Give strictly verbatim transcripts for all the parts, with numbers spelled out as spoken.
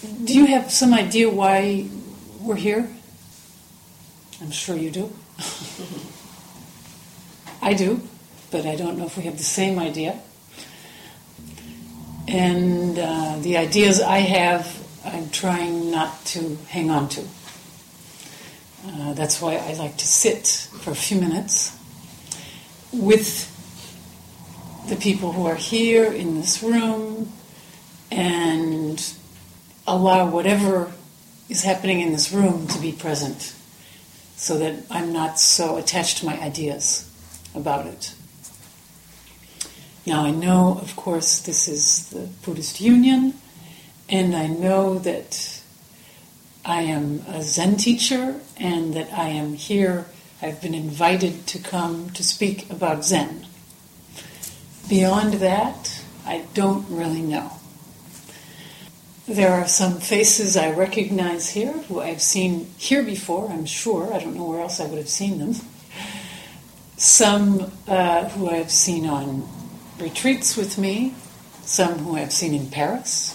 Do you have some idea why we're here? I'm sure you do. I do, but I don't know if we have the same idea. And uh, the ideas I have, I'm trying not to hang on to. Uh, that's why I like to sit for a few minutes with the people who are here in this room and allow whatever is happening in this room to be present so that I'm not so attached to my ideas about it. Now I know, of course, this is the Buddhist Union, and I know that I am a Zen teacher and that I am here, I've been invited to come to speak about Zen. Beyond that, I don't really know. There are some faces I recognize here who I've seen here before, I'm sure. I don't know where else I would have seen them. Some uh, who I've seen on retreats with me, some who I've seen in Paris.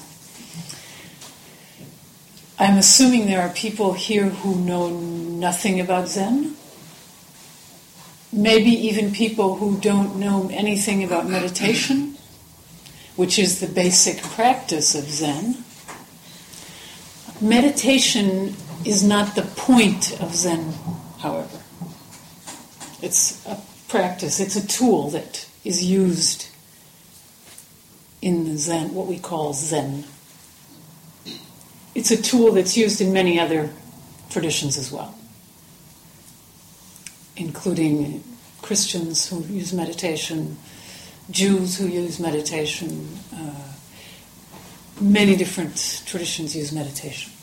I'm assuming there are people here who know nothing about Zen. Maybe even people who don't know anything about meditation, which is the basic practice of Zen. Meditation is not the point of Zen, however. It's a practice, it's a tool that is used in the Zen, what we call Zen. It's a tool that's used in many other traditions as well, including Christians who use meditation, Jews who use meditation, uh, many different traditions use meditation.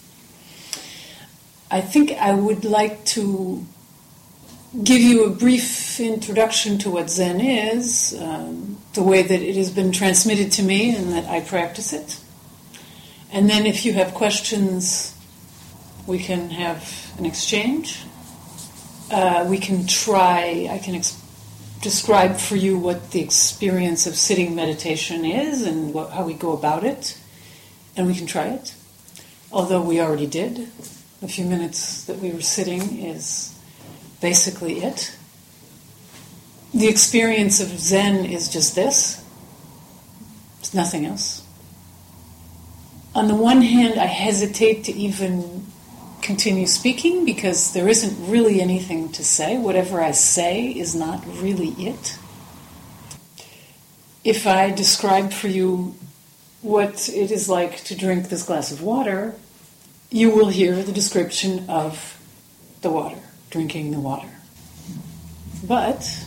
I think I would like to give you a brief introduction to what Zen is, um, the way that it has been transmitted to me and that I practice it. And then if you have questions, we can have an exchange. Uh, we can try, I can ex- describe for you what the experience of sitting meditation is and what, how we go about it. And we can try it. Although we already did. A few minutes that we were sitting is basically it. The experience of Zen is just this. It's nothing else. On the one hand, I hesitate to even continue speaking because there isn't really anything to say. Whatever I say is not really it. If I describe for you what it is like to drink this glass of water, you will hear the description of the water, drinking the water. But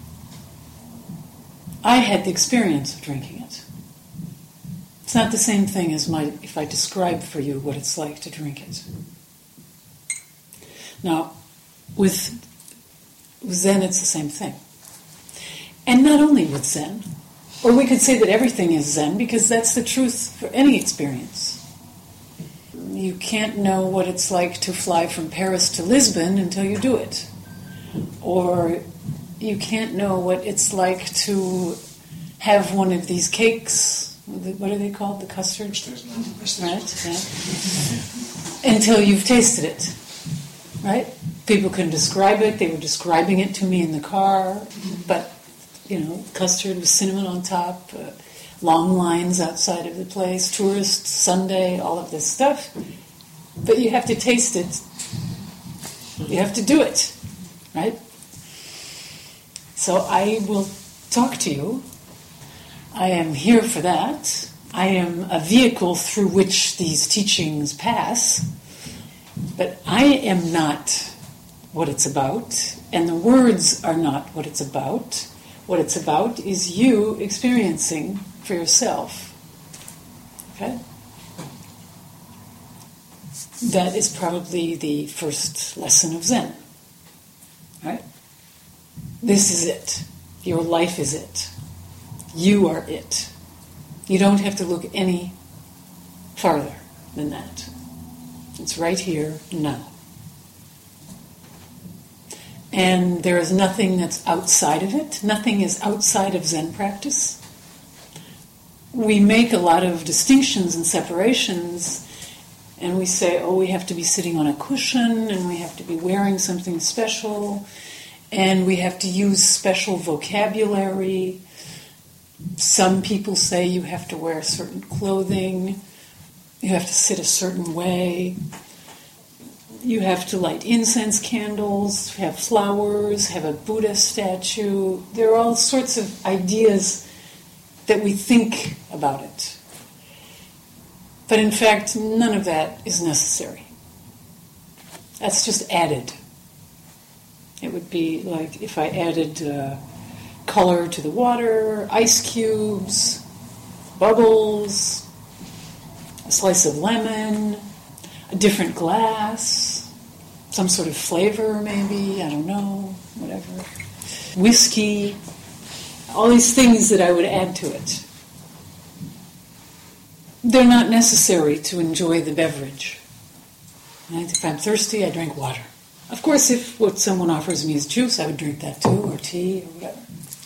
I had the experience of drinking it. It's not the same thing as my if I describe for you what it's like to drink it. Now, with Zen, it's the same thing. And not only with Zen, or we could say that everything is Zen, because that's the truth for any experience. You can't know what it's like to fly from Paris to Lisbon until you do it. Or you can't know what it's like to have one of these cakes. What are they called? The custard? Right? Yeah. Until you've tasted it. Right? People can describe it. They were describing it to me in the car. But, you know, custard with cinnamon on top, uh, long lines outside of the place, tourists, Sunday, all of this stuff. But you have to taste it. You have to do it. Right? So I will talk to you. I am here for that. I am a vehicle through which these teachings pass. But I am not what it's about, and the words are not what it's about. What it's about is you experiencing for yourself. Okay? That is probably the first lesson of Zen. Right? This is it. Your life is it. You are it. You don't have to look any farther than that. It's right here, now. And there is nothing that's outside of it. Nothing is outside of Zen practice. We make a lot of distinctions and separations, And we say, oh, we have to be sitting on a cushion, and we have to be wearing something special, and we have to use special vocabulary. Some people say you have to wear certain clothing, you have to sit a certain way, you have to light incense candles, have flowers, have a Buddha statue. There are all sorts of ideas that we think about it. But in fact, none of that is necessary. That's just added. It would be like if I added uh, color to the water, ice cubes, bubbles, a slice of lemon, a different glass, some sort of flavor maybe, I don't know, whatever. Whiskey, all these things that I would add to it. They're not necessary to enjoy the beverage. Right? If I'm thirsty, I drink water. Of course, if what someone offers me is juice, I would drink that too, or tea, or whatever.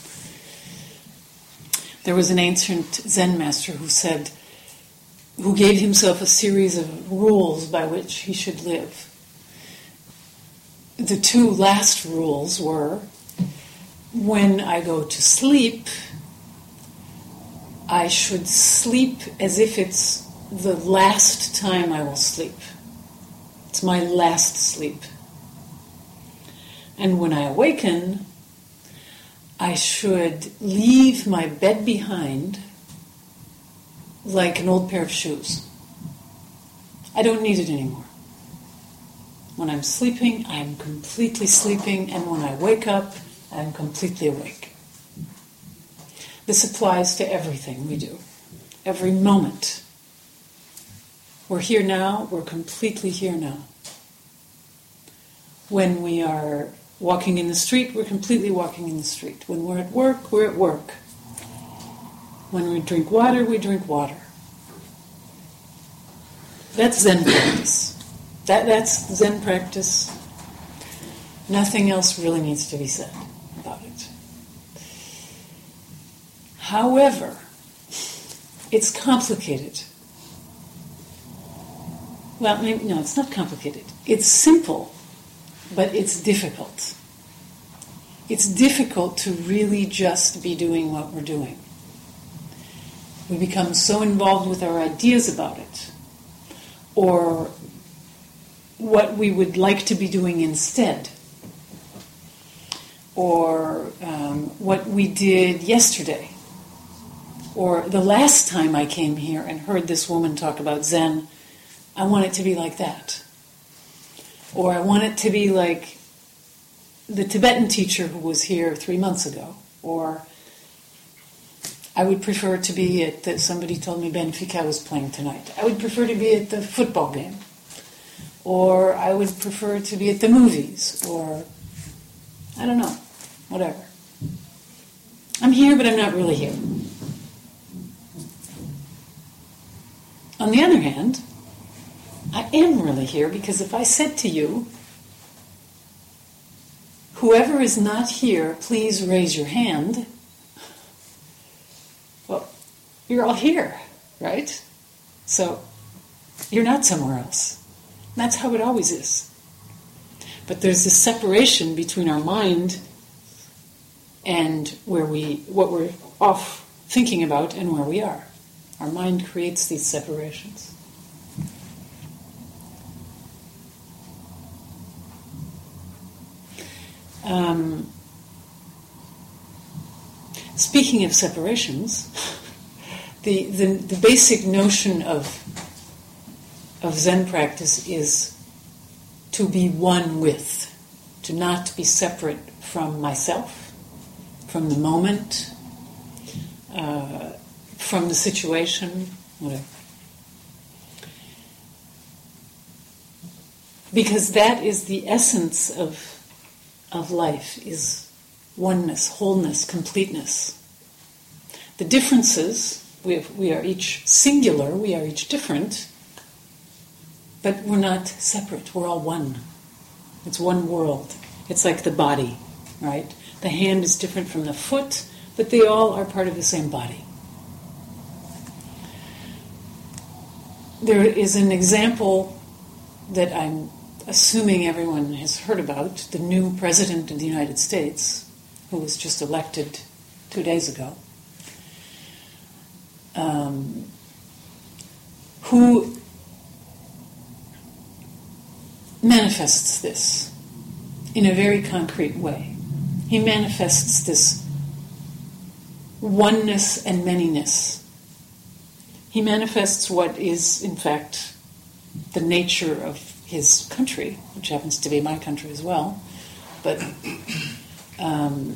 There was an ancient Zen master who said, who gave himself a series of rules by which he should live. The two last rules were, when I go to sleep, I should sleep as if it's the last time I will sleep. It's my last sleep. And when I awaken, I should leave my bed behind like an old pair of shoes. I don't need it anymore. When I'm sleeping, I'm completely sleeping, and when I wake up, I'm completely awake. This applies to everything we do, every moment. We're here now, we're completely here now. When we are walking in the street, we're completely walking in the street. When we're at work, we're at work. When we drink water, we drink water. That's Zen practice. That, that's Zen practice. Nothing else really needs to be said about it. However, it's complicated. Well, maybe, no, it's not complicated. It's simple, but it's difficult. It's difficult to really just be doing what we're doing. We become so involved with our ideas about it, or what we would like to be doing instead, or um, what we did yesterday, or the last time I came here and heard this woman talk about Zen, I want it to be like that. Or I want it to be like the Tibetan teacher who was here three months ago. Or I would prefer to be at, the, somebody told me Benfica was playing tonight. I would prefer to be at the football game. Or I would prefer to be at the movies. Or, I don't know, whatever. I'm here, but I'm not really here. On the other hand, I am really here, because if I said to you, whoever is not here, please raise your hand, well, you're all here, right? So, you're not somewhere else. That's how it always is. But there's this separation between our mind and where we, what we're off thinking about and where we are. Our mind creates these separations. Um, speaking of separations, the, the the basic notion of of Zen practice is to be one with, to not be separate from myself, from the moment, uh, from the situation, whatever. Because that is the essence of of life, is oneness, wholeness, completeness. The differences, we, have, we are each singular, we are each different, but we're not separate, we're all one. It's one world. It's like the body, right? The hand is different from the foot, but they all are part of the same body. there is an example that I'm assuming everyone has heard about, the new President of the United States, who was just elected two days ago, um, who manifests this in a very concrete way. He manifests this oneness and manyness. He manifests what is, in fact, the nature of his country, which happens to be my country as well. But um,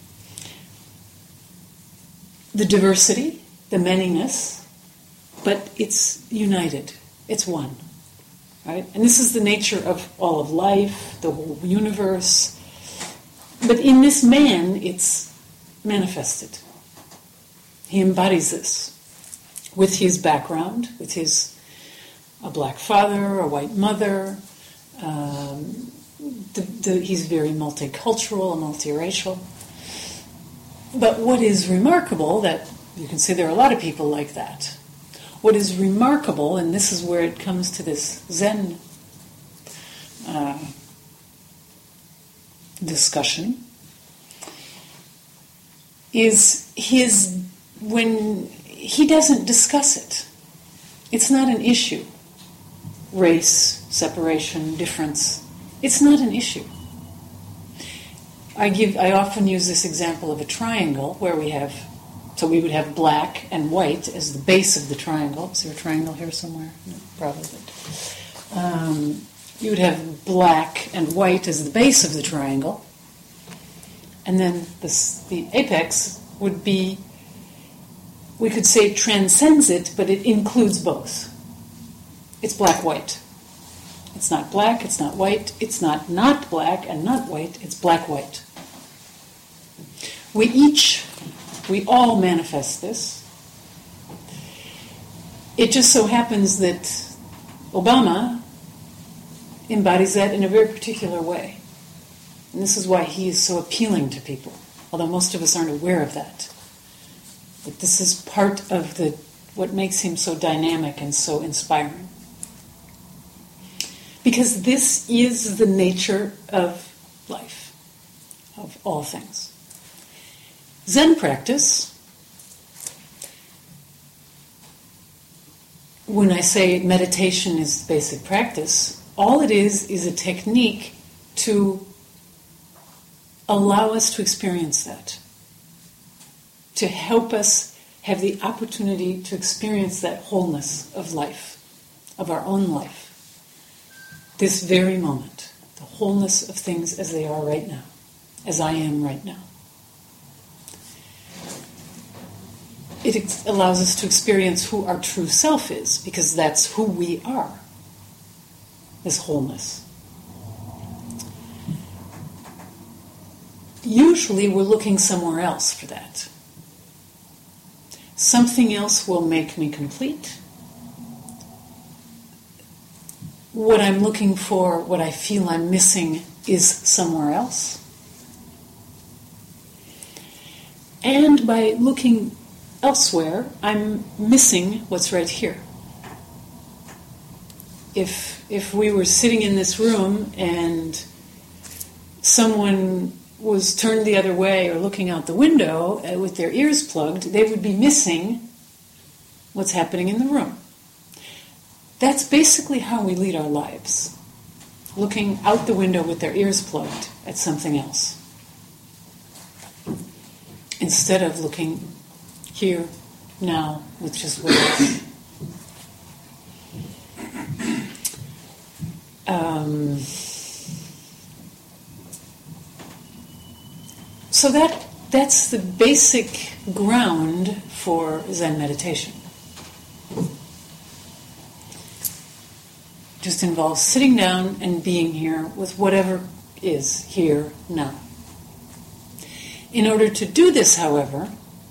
the diversity, the manyness, but it's united. It's one. Right? And this is the nature of all of life, the whole universe. But in this man, it's manifested. He embodies this with his background, with his a black father, a white mother. Um, the, the, he's very multicultural and multiracial. But what is remarkable, that you can see there are a lot of people like that. What is remarkable, and this is where it comes to this Zen uh, discussion, is his, when he doesn't discuss it. It's not an issue. Race, separation, difference. It's not an issue. I give. I often use this example of a triangle where we have, so we would have black and white as the base of the triangle. Is there a triangle here somewhere? No, probably. Um, you would have black and white as the base of the triangle, and then this, the apex would be, we could say it transcends it, but it includes both. It's black-white. It's not black, it's not white, it's not not black and not white, it's black-white. We each, we all manifest this. It just so happens that Obama embodies that in a very particular way. And this is why he is so appealing to people, although most of us aren't aware of that. But this is part of the what makes him so dynamic and so inspiring. Because this is the nature of life, of all things. Zen practice, when I say meditation is basic practice, all it is is a technique to allow us to experience that, to help us have the opportunity to experience that wholeness of life, of our own life. This very moment, the wholeness of things as they are right now, as I am right now. It ex- allows us to experience who our true self is, because that's who we are, this wholeness. Usually we're looking somewhere else for that. Something else will make me complete. What I'm looking for, what I feel I'm missing, is somewhere else. And by looking elsewhere, I'm missing what's right here. If if we were sitting in this room and someone was turned the other way or looking out the window with their ears plugged, they would be missing what's happening in the room. That's basically how we lead our lives, looking out the window with their ears plugged at something else, instead of looking here, now, with just what is. Um, so that that's the basic ground for Zen meditation. Just involves sitting down and being here with whatever is here now. In order to do this, however,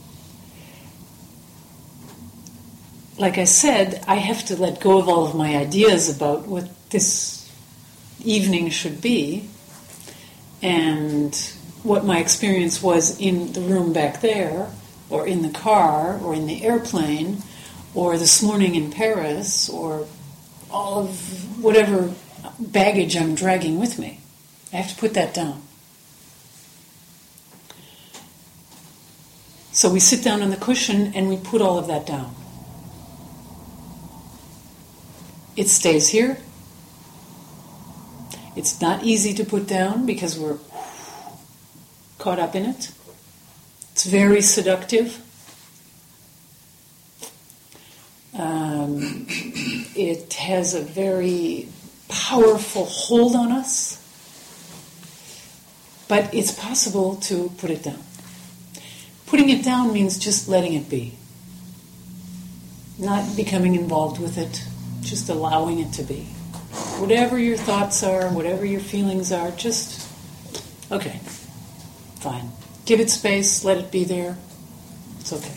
like I said, I have to let go of all of my ideas about what this evening should be and what my experience was in the room back there, or in the car, or in the airplane, or this morning in Paris, or all of whatever baggage I'm dragging with me. I have to put that down. So we sit down on the cushion and we put all of that down. It stays here. It's not easy to put down because we're caught up in it. It's very seductive. Um, it has a very powerful hold on us. But it's possible to put it down. Putting it down means just letting it be. Not becoming involved with it, just allowing it to be. Whatever your thoughts are, whatever your feelings are, just, okay, fine. Give it space, let it be there. It's okay.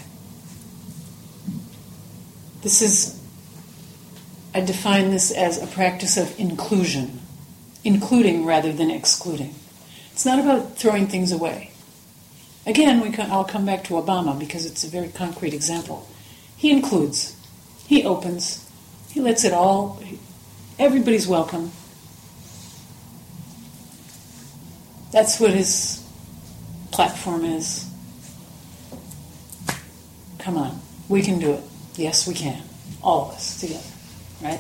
This is, I define this as a practice of inclusion. Including rather than excluding. It's not about throwing things away. Again, we can, I'll come back to Obama because it's a very concrete example. He includes. He opens. He lets it all, everybody's welcome. That's what his platform is. Come on, we can do it. Yes, we can. All of us together, right?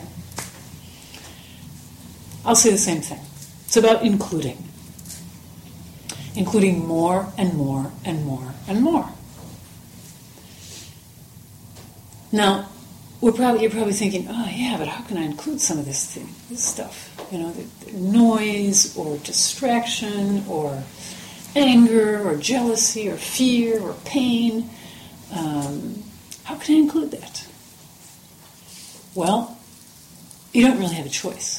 I'll say the same thing. It's about including. Including more and more and more and more. Now, we're probably you're probably thinking, oh yeah, but how can I include some of this thing, this stuff? You know, the, the noise or distraction or anger or jealousy or fear or pain. Um, how can I include that? Well, you don't really have a choice.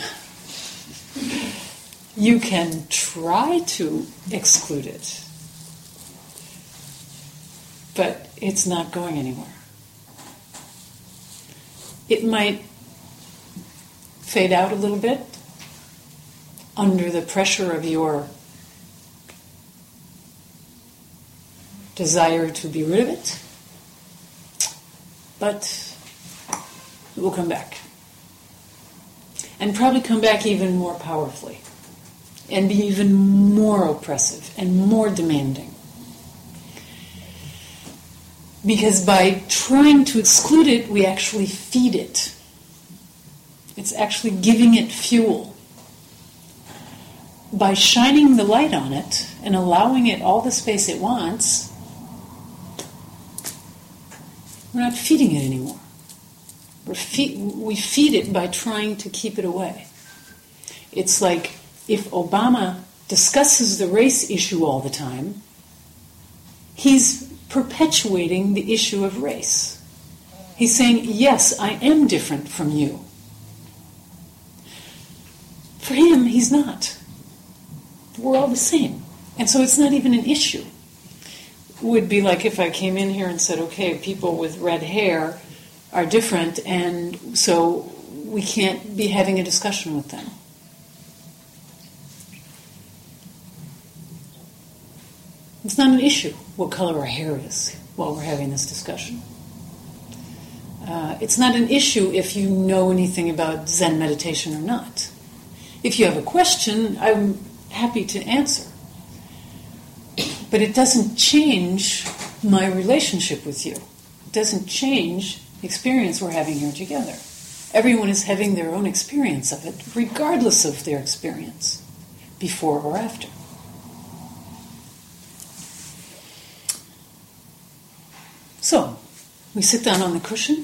You can try to exclude it, but it's not going anywhere. It might fade out a little bit under the pressure of your desire to be rid of it, but it will come back. And probably come back even more powerfully. And be even more oppressive and more demanding. Because by trying to exclude it, we actually feed it. It's actually giving it fuel. By shining the light on it and allowing it all the space it wants, we're not feeding it anymore. We're fe- we feed it by trying to keep it away. It's like if Obama discusses the race issue all the time, he's perpetuating the issue of race. He's saying, yes, I am different from you. For him, he's not. We're all the same. And so it's not even an issue. It would be like if I came in here and said, okay, people with red hair are different, and so we can't be having a discussion with them. It's not an issue what color our hair is while we're having this discussion. Uh, it's not an issue if you know anything about Zen meditation or not. If you have a question, I'm happy to answer. But it doesn't change my relationship with you. It doesn't change the experience we're having here together. Everyone is having their own experience of it, regardless of their experience, before or after. So, we sit down on the cushion,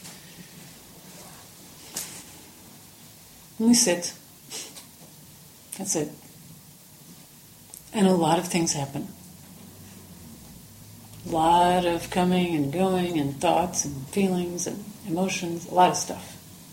and we sit. That's it. And a lot of things happen. A lot of coming and going and thoughts and feelings and emotions, a lot of stuff.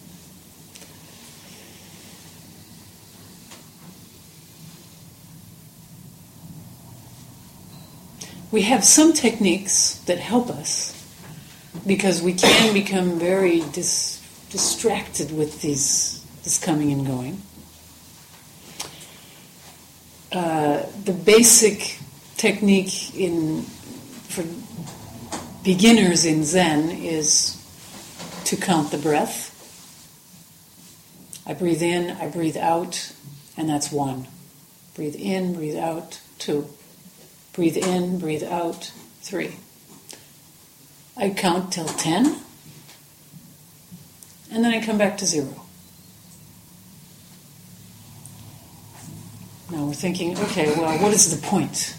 We have some techniques that help us because we can become very dis- distracted with these this coming and going. Uh, the basic technique in for beginners in Zen is to count the breath. I breathe in, I breathe out, and that's one. Breathe in, breathe out, two. Breathe in, breathe out, three. I count till ten, and then I come back to zero. Now we're thinking, okay, well, what is the point?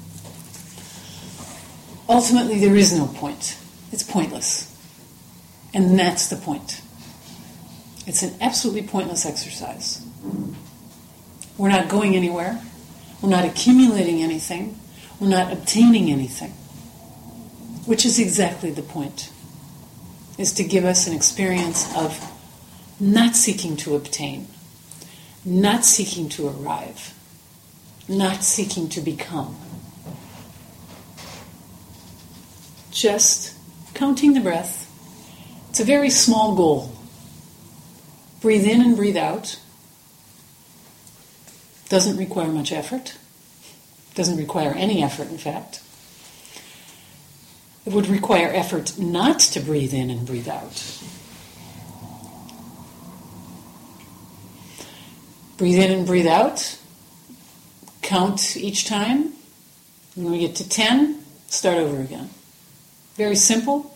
Ultimately, there is no point. It's pointless. And that's the point. It's an absolutely pointless exercise. We're not going anywhere. We're not accumulating anything. We're not obtaining anything. Which is exactly the point. Is to give us an experience of not seeking to obtain, not seeking to arrive, not seeking to become. Just counting the breath. It's a very small goal. Breathe in and breathe out. Doesn't require much effort. Doesn't require any effort, in fact. It would require effort not to breathe in and breathe out. Breathe in and breathe out. Count each time. When we get to ten, start over again. Very simple.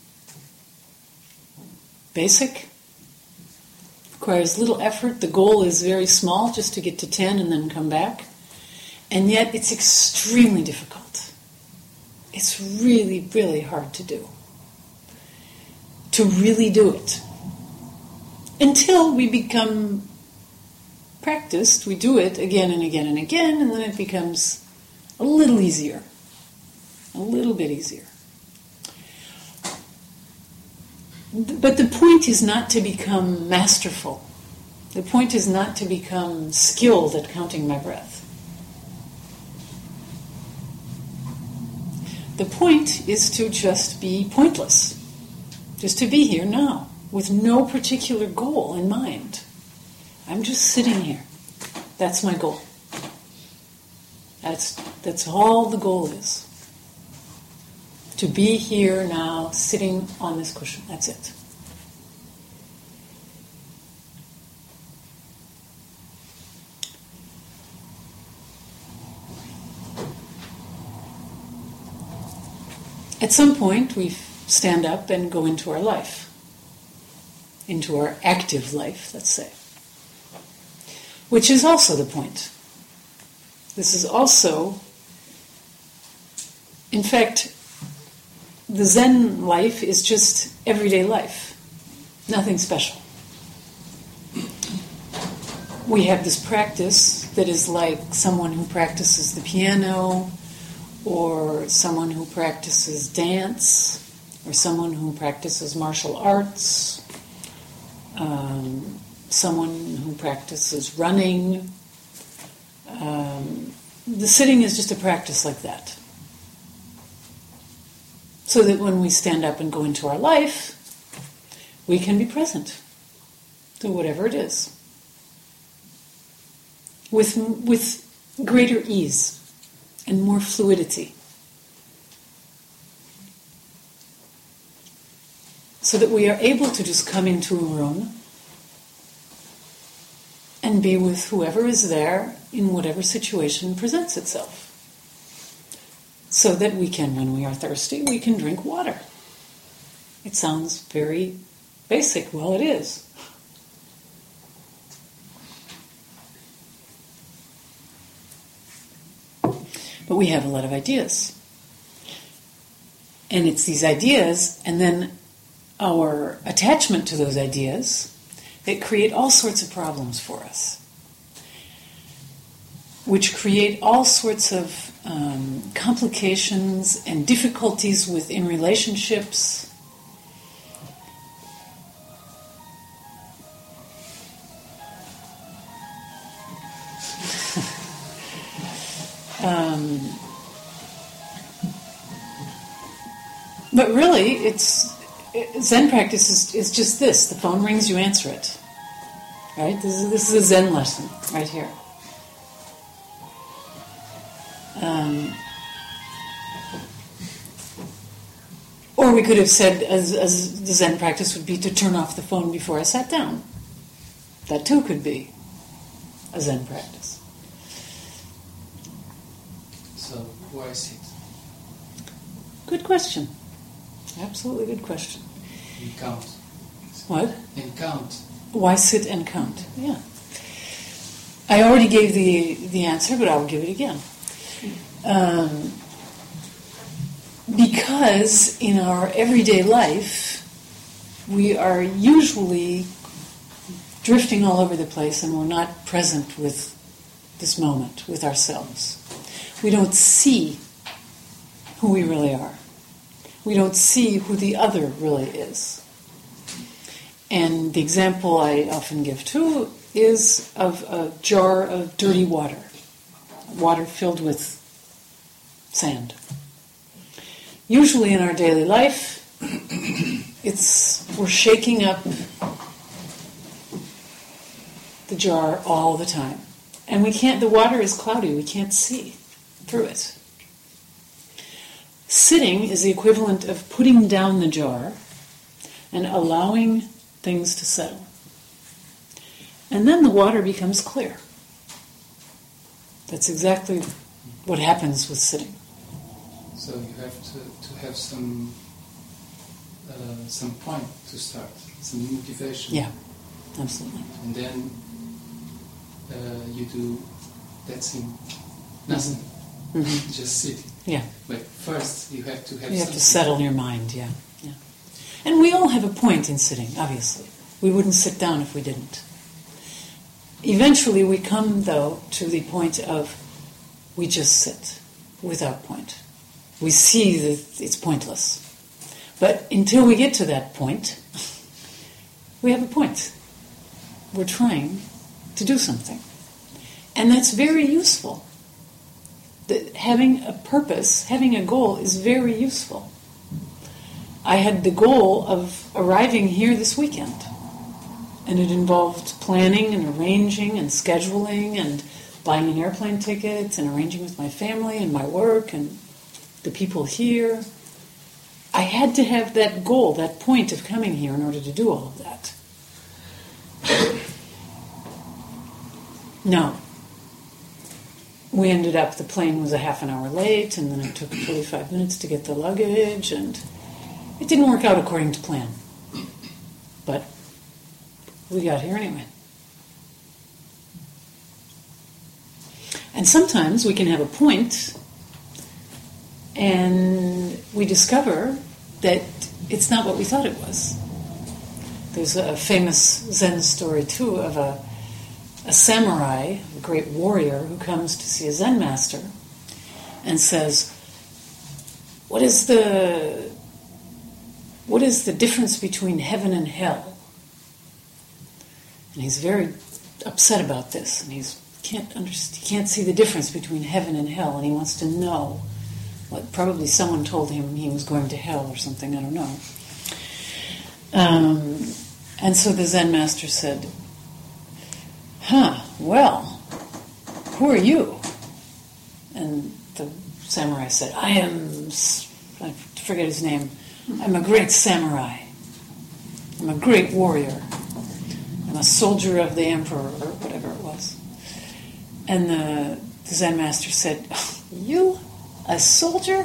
Basic. Requires little effort. The goal is very small, just to get to ten and then come back. And yet it's extremely difficult. It's really, really hard to do. To really do it. Until we become practiced, we do it again and again and again, and then it becomes a little easier. A little bit easier. But the point is not to become masterful. The point is not to become skilled at counting my breath. The point is to just be pointless. Just to be here now, with no particular goal in mind. I'm just sitting here. That's my goal. That's, that's all the goal is. To be here now, sitting on this cushion. That's it. At some point, we stand up and go into our life. Into our active life, let's say. Which is also the point. This is also, in fact, the Zen life is just everyday life. Nothing special. We have this practice that is like someone who practices the piano, or someone who practices dance, or someone who practices martial arts, um, someone who practices running. Um, the sitting is just a practice like that. So that when we stand up and go into our life, we can be present to whatever it is. With, with greater ease and more fluidity. So that we are able to just come into a room and be with whoever is there in whatever situation presents itself. So that we can, when we are thirsty, we can drink water. It sounds very basic. Well, it is. But we have a lot of ideas. And it's these ideas, and then our attachment to those ideas, that create all sorts of problems for us. Which create all sorts of um, complications and difficulties within relationships. um, but really, it's Zen practice is, is just this. The phone rings, you answer it. Right? This is, this is a Zen lesson right here. Um, Or we could have said, as, as the Zen practice would be, to turn off the phone before I sat down. That too could be a Zen practice. So, why sit? Good question. Absolutely good question. And count. What? And count. Why sit and count? Yeah. I already gave the, the answer, but I'll give it again. Um, because in our everyday life, we are usually drifting all over the place and we're not present with this moment, with ourselves. We don't see who we really are. We don't see who the other really is. And the example I often give too is of a jar of dirty water, water filled with sand. Usually in our daily life, it's we're shaking up the jar all the time. And we can't, the water is cloudy, we can't see through it. Sitting is the equivalent of putting down the jar and allowing things to settle. And then the water becomes clear. That's exactly what happens with sitting. So you have to, to have some uh, some point to start, some motivation. Yeah, absolutely. And then uh, you do that thing, nothing, Mm-hmm. just sit. Yeah. But first you have to have You have something. to settle your mind, yeah, yeah. And we all have a point in sitting, obviously. We wouldn't sit down if we didn't. Eventually we come, though, to the point of we just sit without point. We see that it's pointless. But until we get to that point, we have a point. We're trying to do something. And that's very useful. That having a purpose, having a goal is very useful. I had the goal of arriving here this weekend. And it involved planning and arranging and scheduling and buying an airplane ticket and arranging with my family and my work and the people here. I had to have that goal, that point of coming here in order to do all of that. No. We ended up, the plane was a half an hour late, and then it took forty-five minutes to get the luggage, and it didn't work out according to plan. But we got here anyway. And sometimes we can have a point, and we discover that it's not what we thought it was. There's a famous Zen story, too, of a, a samurai, a great warrior, who comes to see a Zen master and says, what is the, what is the difference between heaven and hell? And he's very upset about this, and he's can't understand, he can't see the difference between heaven and hell, and he wants to know. Well, probably someone told him he was going to hell or something, I don't know. Um, and so the Zen master said, huh, well, who are you? And the samurai said, I am, I forget his name, I'm a great samurai. I'm a great warrior. I'm a soldier of the emperor, or whatever it was. And the, the Zen master said, you? A soldier?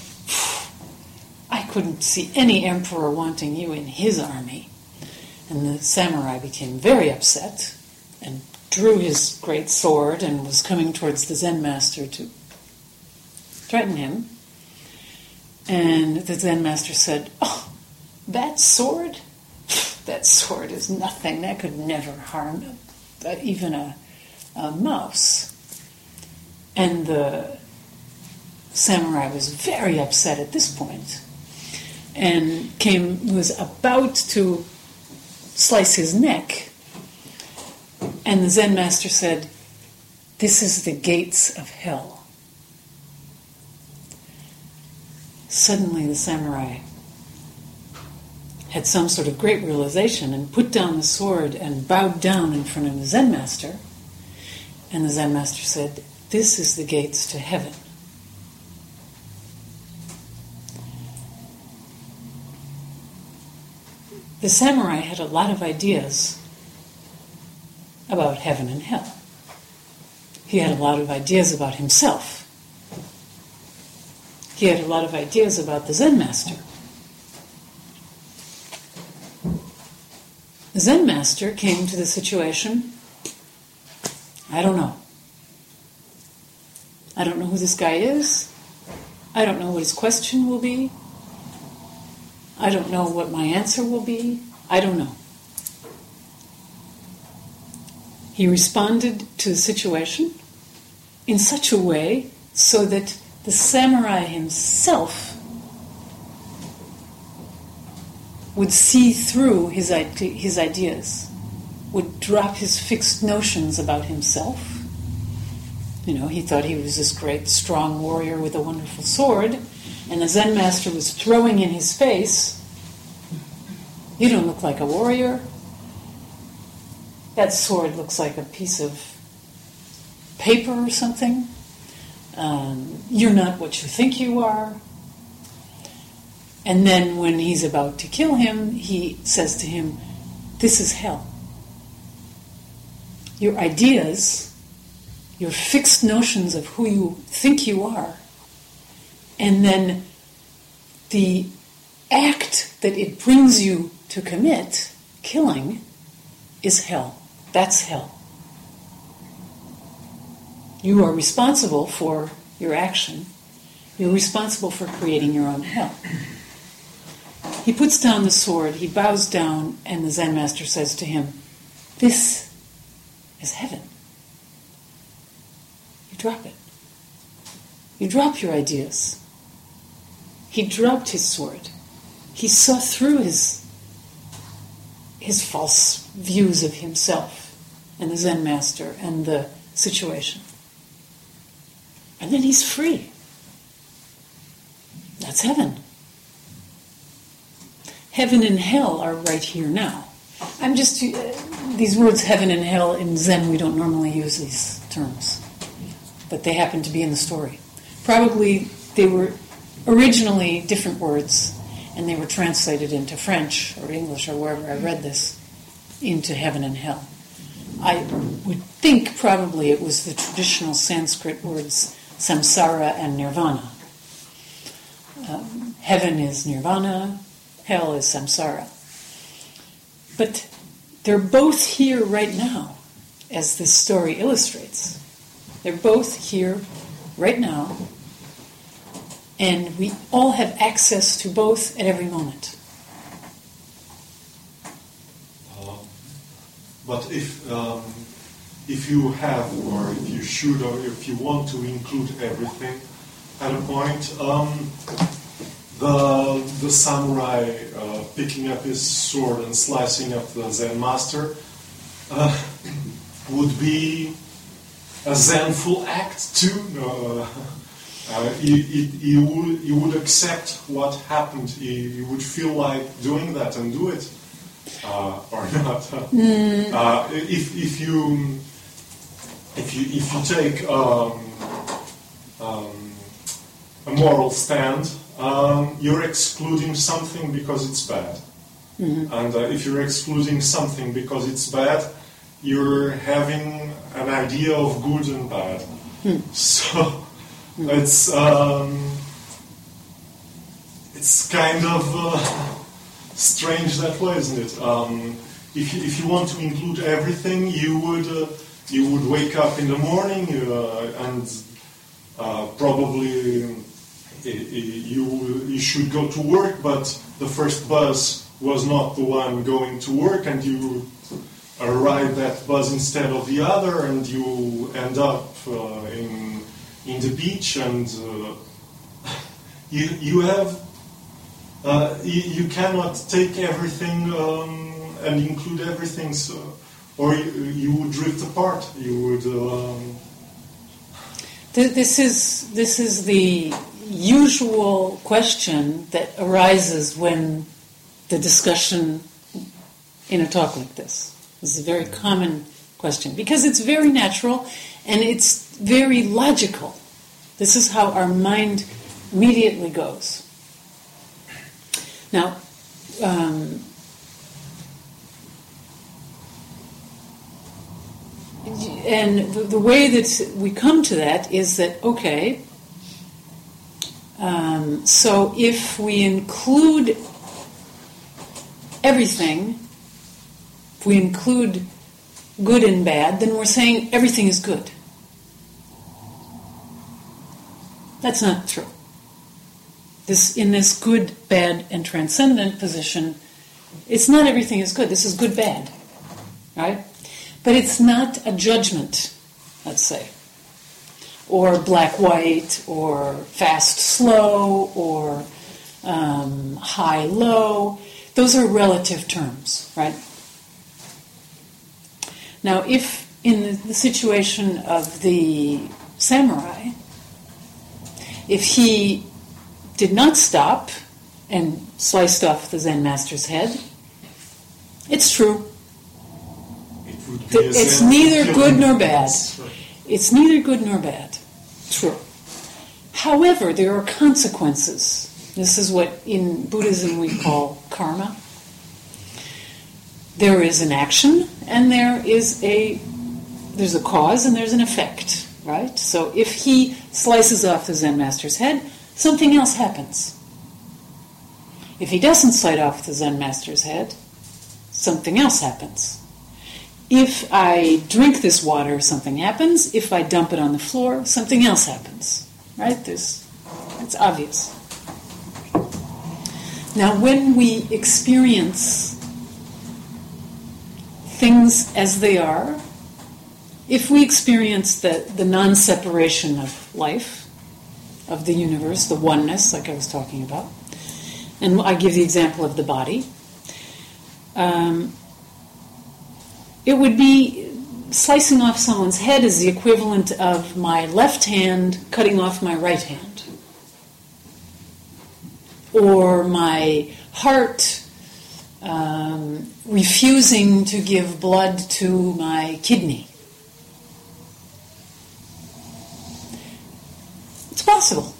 I couldn't see any emperor wanting you in his army. And the samurai became very upset and drew his great sword and was coming towards the Zen master to threaten him. And the Zen master said, oh, that sword? That sword is nothing. That could never harm a, even a, a mouse. And the samurai was very upset at this point and came was about to slice his neck, and the Zen master said, this is the gates of hell. Suddenly the samurai had some sort of great realization and put down the sword and bowed down in front of the Zen master, and the Zen master said, this is the gates to heaven. the samurai had a lot of ideas about heaven and hell. He had a lot of ideas about himself. He had a lot of ideas about the Zen master. The Zen master came to the situation, I don't know. I don't know who this guy is. I don't know what his question will be. I don't know what my answer will be. I don't know. He responded to the situation in such a way so that the samurai himself would see through his ide- his ideas, would drop his fixed notions about himself. You know, he thought he was this great, strong warrior with a wonderful sword, and the Zen master was throwing in his face, "You don't look like a warrior. That sword looks like a piece of paper or something. Um, you're not what you think you are." And then when he's about to kill him, he says to him, "This is hell. Your ideas, your fixed notions of who you think you are, and then the act that it brings you to commit, killing, is hell. That's hell. You are responsible for your action. You're responsible for creating your own hell." He puts down the sword, he bows down, and the Zen master says to him, "This is heaven." You drop it. You drop your ideas. He dropped his sword. He saw through his, his false views of himself and the Zen master and the situation. And then he's free. That's heaven. Heaven and hell are right here now. I'm just, uh, these words heaven and hell in Zen, we don't normally use these terms. But they happen to be in the story. Probably they were originally different words, and they were translated into French or English or wherever I read this, into heaven and hell. I would think probably it was the traditional Sanskrit words samsara and nirvana. Um, heaven is nirvana, hell is samsara. But they're both here right now, as this story illustrates. They're both here right now, and we all have access to both at every moment. Uh, but if um, if you have, or if you should, or if you want to include everything at a point, um, the the samurai uh, picking up his sword and slicing up the Zen master uh, would be a Zenful act too. Uh, uh, he, he, he, would, he would accept what happened. He, he would feel like doing that and do it, uh, or not. Mm. Uh, if if you if you if you take um, um, a moral stand, um, you're excluding something because it's bad, mm-hmm. and uh, if you're excluding something because it's bad, you're having an idea of good and bad. Hmm. So hmm. it's um, it's kind of uh, strange that way, isn't it? Um, if you, if you want to include everything, you would uh, you would wake up in the morning uh, and uh, probably you you should go to work, but the first bus was not the one going to work, and you arrive at bus instead of the other, and you end up uh, in in the beach, and uh, you you have uh, you, you cannot take everything um, and include everything, so, or you, you would drift apart. You would. Um, this is this is the usual question that arises when the discussion in a talk like this. This is a very common question because it's very natural and it's very logical. This is how our mind immediately goes. Now, um, and the, the way that we come to that is that, okay, um, so if we include everything, if we include good and bad, then we're saying everything is good. That's not true. This, in this good, bad, and transcendent position, it's not everything is good. This is good, bad, right? But it's not a judgment, let's say, or black, white, or fast, slow, or um, high, low. Those are relative terms, right? Now, if in the situation of the samurai, if he did not stop and sliced off the Zen master's head, it's true. It would be a It's Zen neither good nor bad. Right. It's neither good nor bad. True. However, there are consequences. This is what in Buddhism we call karma. There is an action, and there is a there's a cause, and there's an effect, right? So if he slices off the Zen master's head, something else happens. If he doesn't slice off the Zen master's head, something else happens. If I drink this water, something happens. If I dump it on the floor, something else happens, right? There's, it's obvious. Now, when we experience things as they are, if we experience the, the non-separation of life, of the universe, the oneness, like I was talking about, and I give the example of the body, um, it would be slicing off someone's head is the equivalent of my left hand cutting off my right hand, or my heart um, refusing to give blood to my kidney. It's possible.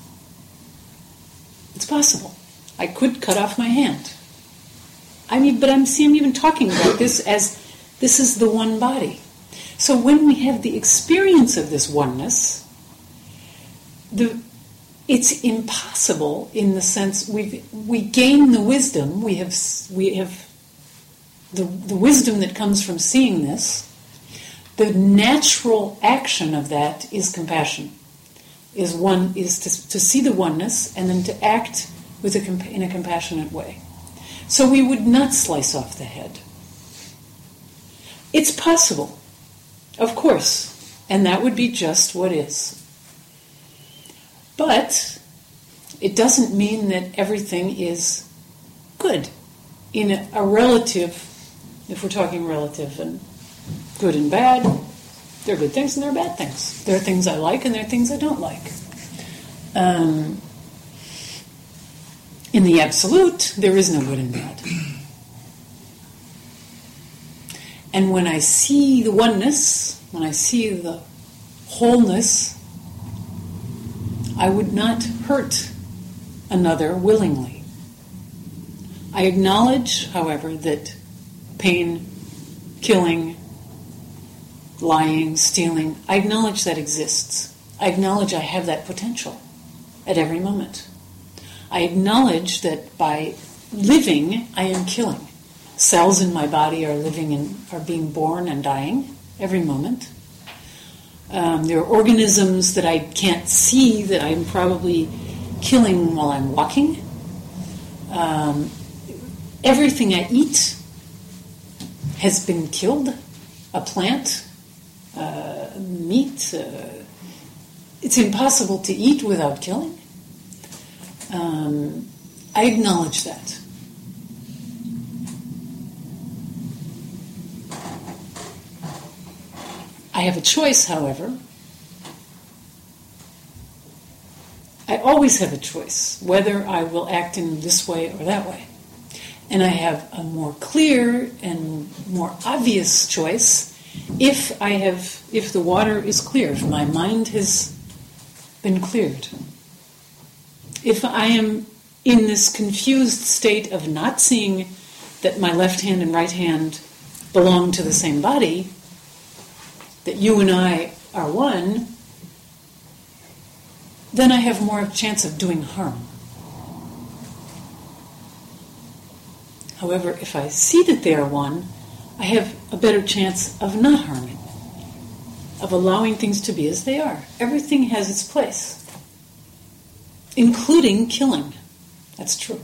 It's possible. I could cut off my hand. I mean, but I'm see, I'm even talking about this as this is the one body. So when we have the experience of this oneness, the it's impossible in the sense we we gain the wisdom. We have we have the the wisdom that comes from seeing this. The natural action of that is compassion. Is one is to, to see the oneness and then to act with a in a compassionate way. So we would not slice off the head. It's possible, of course, and that would be just what is. But it doesn't mean that everything is good. In a, a relative, if we're talking relative and good and bad, there are good things and there are bad things. There are things I like and there are things I don't like. Um, in the absolute, there is no good and bad. And when I see the oneness, when I see the wholeness, I would not hurt another willingly. I acknowledge, however, that pain, killing, lying, stealing, I acknowledge that exists. I acknowledge I have that potential at every moment. I acknowledge that by living, I am killing. Cells in my body are living and are being born and dying every moment. Um, there are organisms that I can't see that I'm probably killing while I'm walking. Um, everything I eat has been killed. A plant, uh, meat. Uh, it's impossible to eat without killing. Um, I acknowledge that. I have a choice, however. I always have a choice, whether I will act in this way or that way. And I have a more clear and more obvious choice if I have, if the water is clear, if my mind has been cleared. If I am in this confused state of not seeing that my left hand and right hand belong to the same body, that you and I are one, then I have more chance of doing harm. However, if I see that they are one, I have a better chance of not harming, of allowing things to be as they are. Everything has its place, including killing. That's true.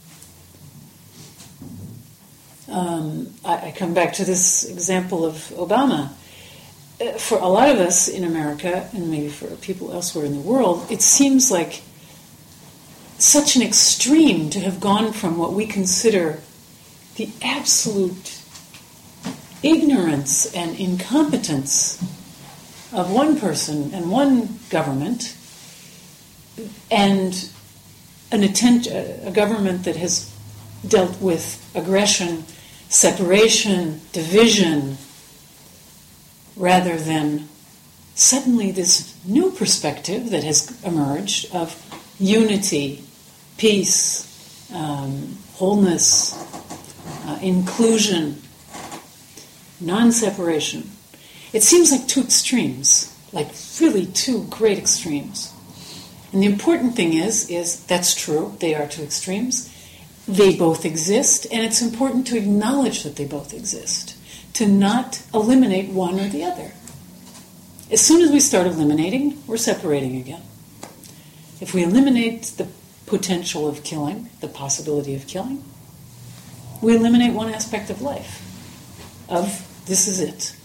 Um, I, I come back to this example of Obama. Uh, for a lot of us in America, and maybe for people elsewhere in the world, it seems like such an extreme to have gone from what we consider the absolute ignorance and incompetence of one person and one government, and an attempt, a government that has dealt with aggression, separation, division, rather than suddenly this new perspective that has emerged of unity, peace, um, wholeness, uh, inclusion, non-separation. It seems like two extremes, like really two great extremes. And the important thing is, is that's true, they are two extremes. They both exist, and it's important to acknowledge that they both exist, to not eliminate one or the other. As soon as we start eliminating, we're separating again. If we eliminate the potential of killing, the possibility of killing, we eliminate one aspect of life, of this is it.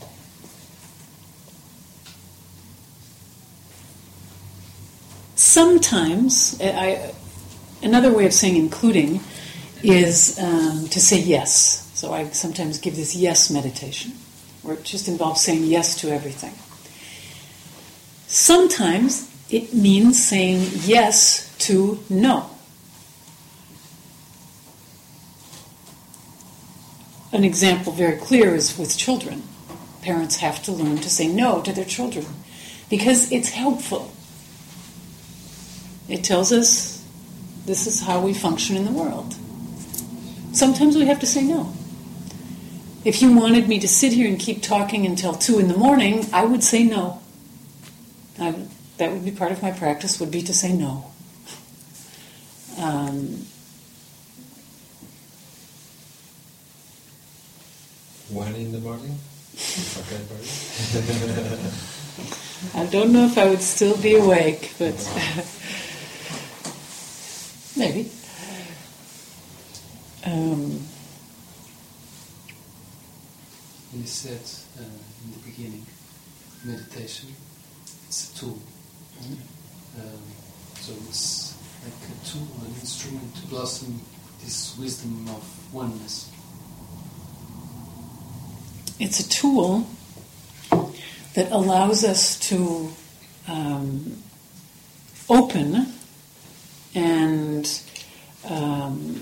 Sometimes, I, another way of saying including is um, to say yes. So I sometimes give this yes meditation, where it just involves saying yes to everything. Sometimes it means saying yes to no. An example very clear is with children. Parents have to learn to say no to their children because it's helpful. It tells us this is how we function in the world. Sometimes we have to say no. If you wanted me to sit here and keep talking until two in the morning, I would say no. I, that would be part of my practice, would be to say no. Um, One in the morning? Okay, I don't know if I would still be awake, but maybe. Um, you said uh, in the beginning, meditation, it's a tool. Mm-hmm. Um, so it's like a tool, an instrument to blossom this wisdom of oneness. It's a tool that allows us to um, open and um,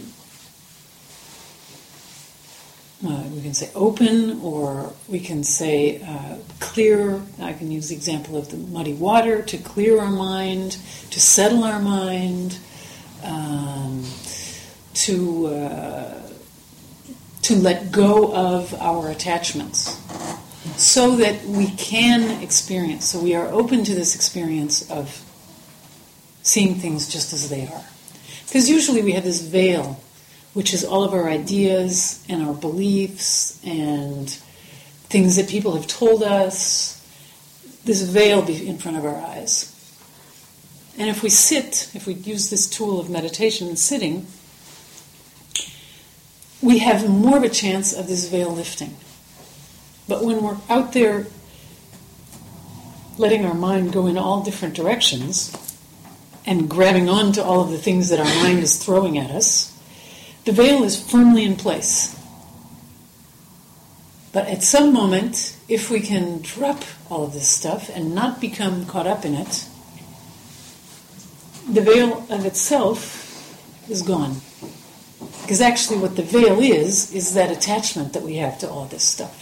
uh, we can say open, or we can say uh, clear. I can use the example of the muddy water to clear our mind, to settle our mind, um, to uh, to let go of our attachments, so that we can experience. So we are open to this experience of seeing things just as they are. Because usually we have this veil, which is all of our ideas and our beliefs and things that people have told us. This veil in front of our eyes. And if we sit, if we use this tool of meditation and sitting, we have more of a chance of this veil lifting. But when we're out there letting our mind go in all different directions and grabbing on to all of the things that our mind is throwing at us, the veil is firmly in place. But at some moment, if we can drop all of this stuff and not become caught up in it, the veil of itself is gone. Because actually what the veil is, is that attachment that we have to all this stuff.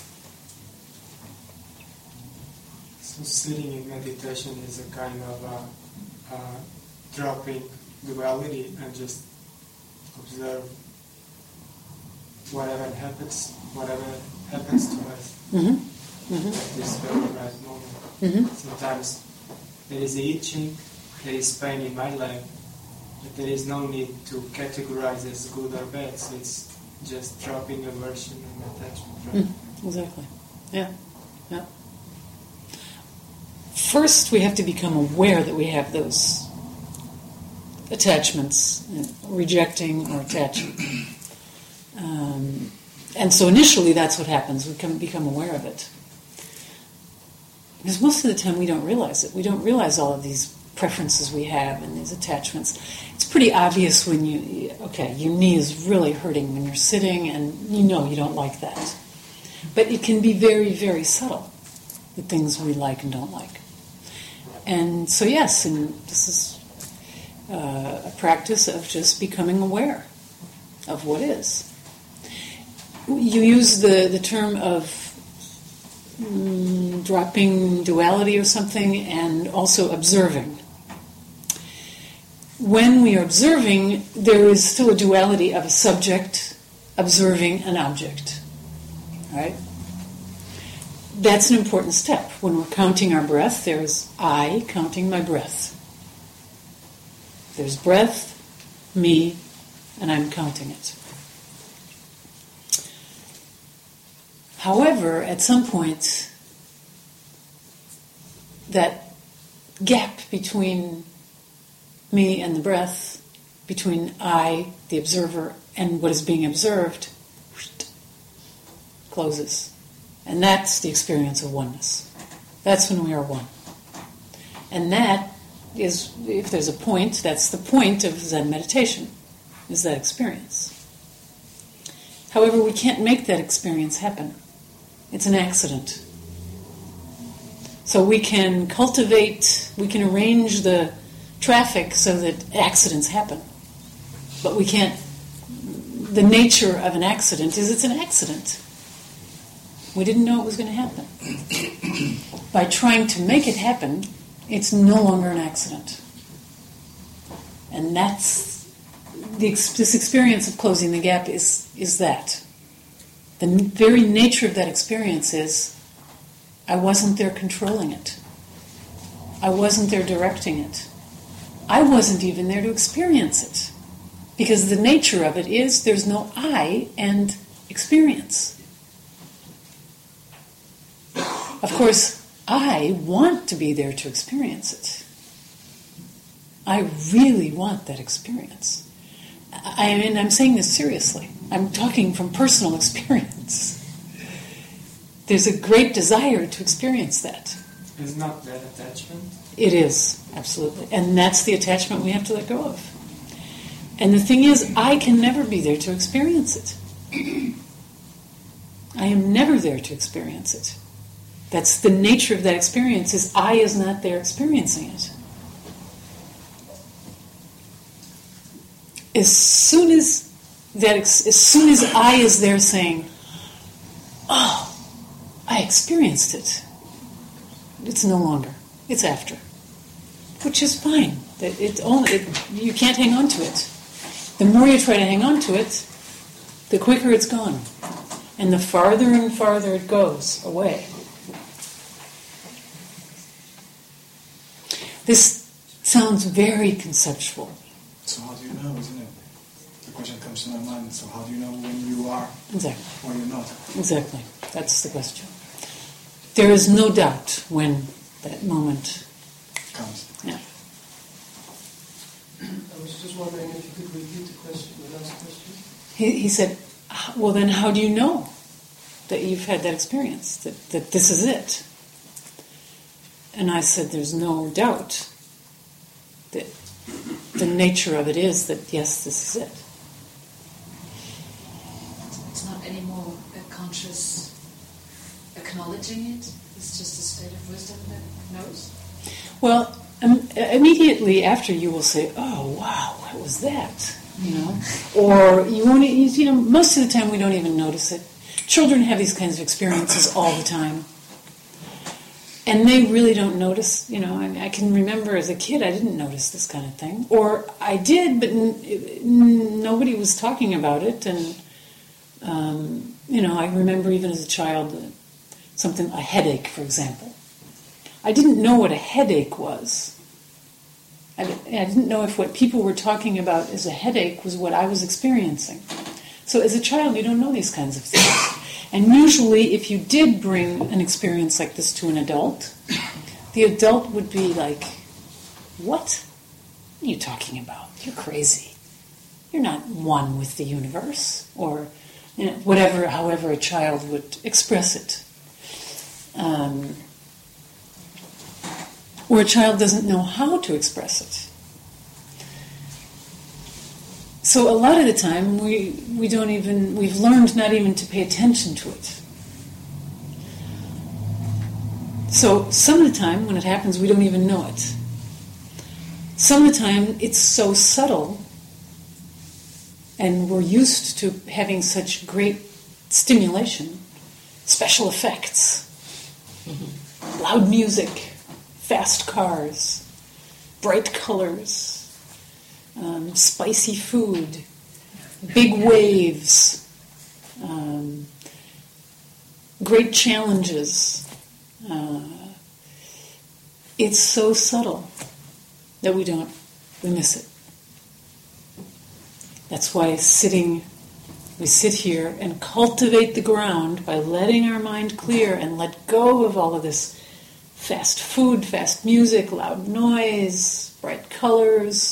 So sitting in meditation is a kind of uh, uh, dropping duality and just observe whatever happens, whatever happens to us. Mm-hmm. Mm-hmm. at this very right moment. Mm-hmm. Sometimes there is itching, there is pain in my leg, but there is no need to categorize as good or bad, so it's just dropping aversion and attachment, right? Mm, exactly. Yeah. Yeah. First, we have to become aware that we have those attachments, you know, rejecting or attaching. Um, and so initially that's what happens. We can become aware of it. Because most of the time we don't realize it. We don't realize all of these preferences we have and these attachments. It's pretty obvious when you, okay, your knee is really hurting when you're sitting and you know you don't like that. But it can be very, very subtle, the things we like and don't like. And so yes, and this is uh, a practice of just becoming aware of what is. You use the, the term of mm, dropping duality or something, and also observing. When we are observing, there is still a duality of a subject observing an object. Right? That's an important step. When we're counting our breath, there's I counting my breath. There's breath, me, and I'm counting it. However, at some point, that gap between me and the breath, between I, the observer, and what is being observed, closes. And that's the experience of oneness. That's when we are one. And that is, if there's a point, that's the point of Zen meditation, is that experience. However, we can't make that experience happen. It's an accident. So we can cultivate, we can arrange the traffic so that accidents happen. But we can't, the nature of an accident is it's an accident. We didn't know it was going to happen. By trying to make it happen, it's no longer an accident. And that's, the, this experience of closing the gap is, is that. The very nature of that experience is, I wasn't there controlling it. I wasn't there directing it. I wasn't even there to experience it. Because the nature of it is, there's no I and experience. Of course, I want to be there to experience it. I really want that experience. I mean, I'm saying this seriously. I'm talking from personal experience. There's a great desire to experience that. Is not that attachment? It is, absolutely. And that's the attachment we have to let go of. And the thing is, I can never be there to experience it. I am never there to experience it. That's the nature of that experience, is I is not there experiencing it. As soon as that, as soon as I is there saying, "Oh, I experienced it," it's no longer. It's after, which is fine. It, it only it, you can't hang on to it. The more you try to hang on to it, the quicker it's gone, and the farther and farther it goes away. This sounds very conceptual. So how do you know, isn't it? The question comes to my mind, so how do you know when you are exactly. or you're not? Exactly. That's the question. There is no doubt when that moment comes. Yeah. I was just wondering if you could repeat the question, the last question. He, he said, well then how do you know that you've had that experience, that, that this is it? And I said, there's no doubt that the nature of it is that, yes, this is it. It's not anymore a conscious acknowledging it, it's just a state of wisdom that knows? Well, um, immediately after you will say, oh, wow, what was that? You know? Or you won't, you know, most of the time we don't even notice it. Children have these kinds of experiences all the time. And they really don't notice, you know, I, mean, I can remember as a kid I didn't notice this kind of thing. Or I did, but n- n- nobody was talking about it. And, um, you know, I remember even as a child, uh, something, a headache, for example. I didn't know what a headache was. I didn't know if what people were talking about as a headache was what I was experiencing. So as a child, you don't know these kinds of things. And usually, if you did bring an experience like this to an adult, the adult would be like, what? What are you talking about? You're crazy. You're not one with the universe. Or you know, whatever, however a child would express it. Um, or a child doesn't know how to express it. So a lot of the time, we, we don't even, we've learned not even to pay attention to it. So some of the time, when it happens, we don't even know it. Some of the time, it's so subtle, and we're used to having such great stimulation, special effects, mm-hmm. loud music, fast cars, bright colors, um, spicy food, big waves, um, great challenges. Uh, it's so subtle that we don't, we miss it. That's why sitting, we sit here and cultivate the ground by letting our mind clear and let go of all of this fast food, fast music, loud noise, bright colors.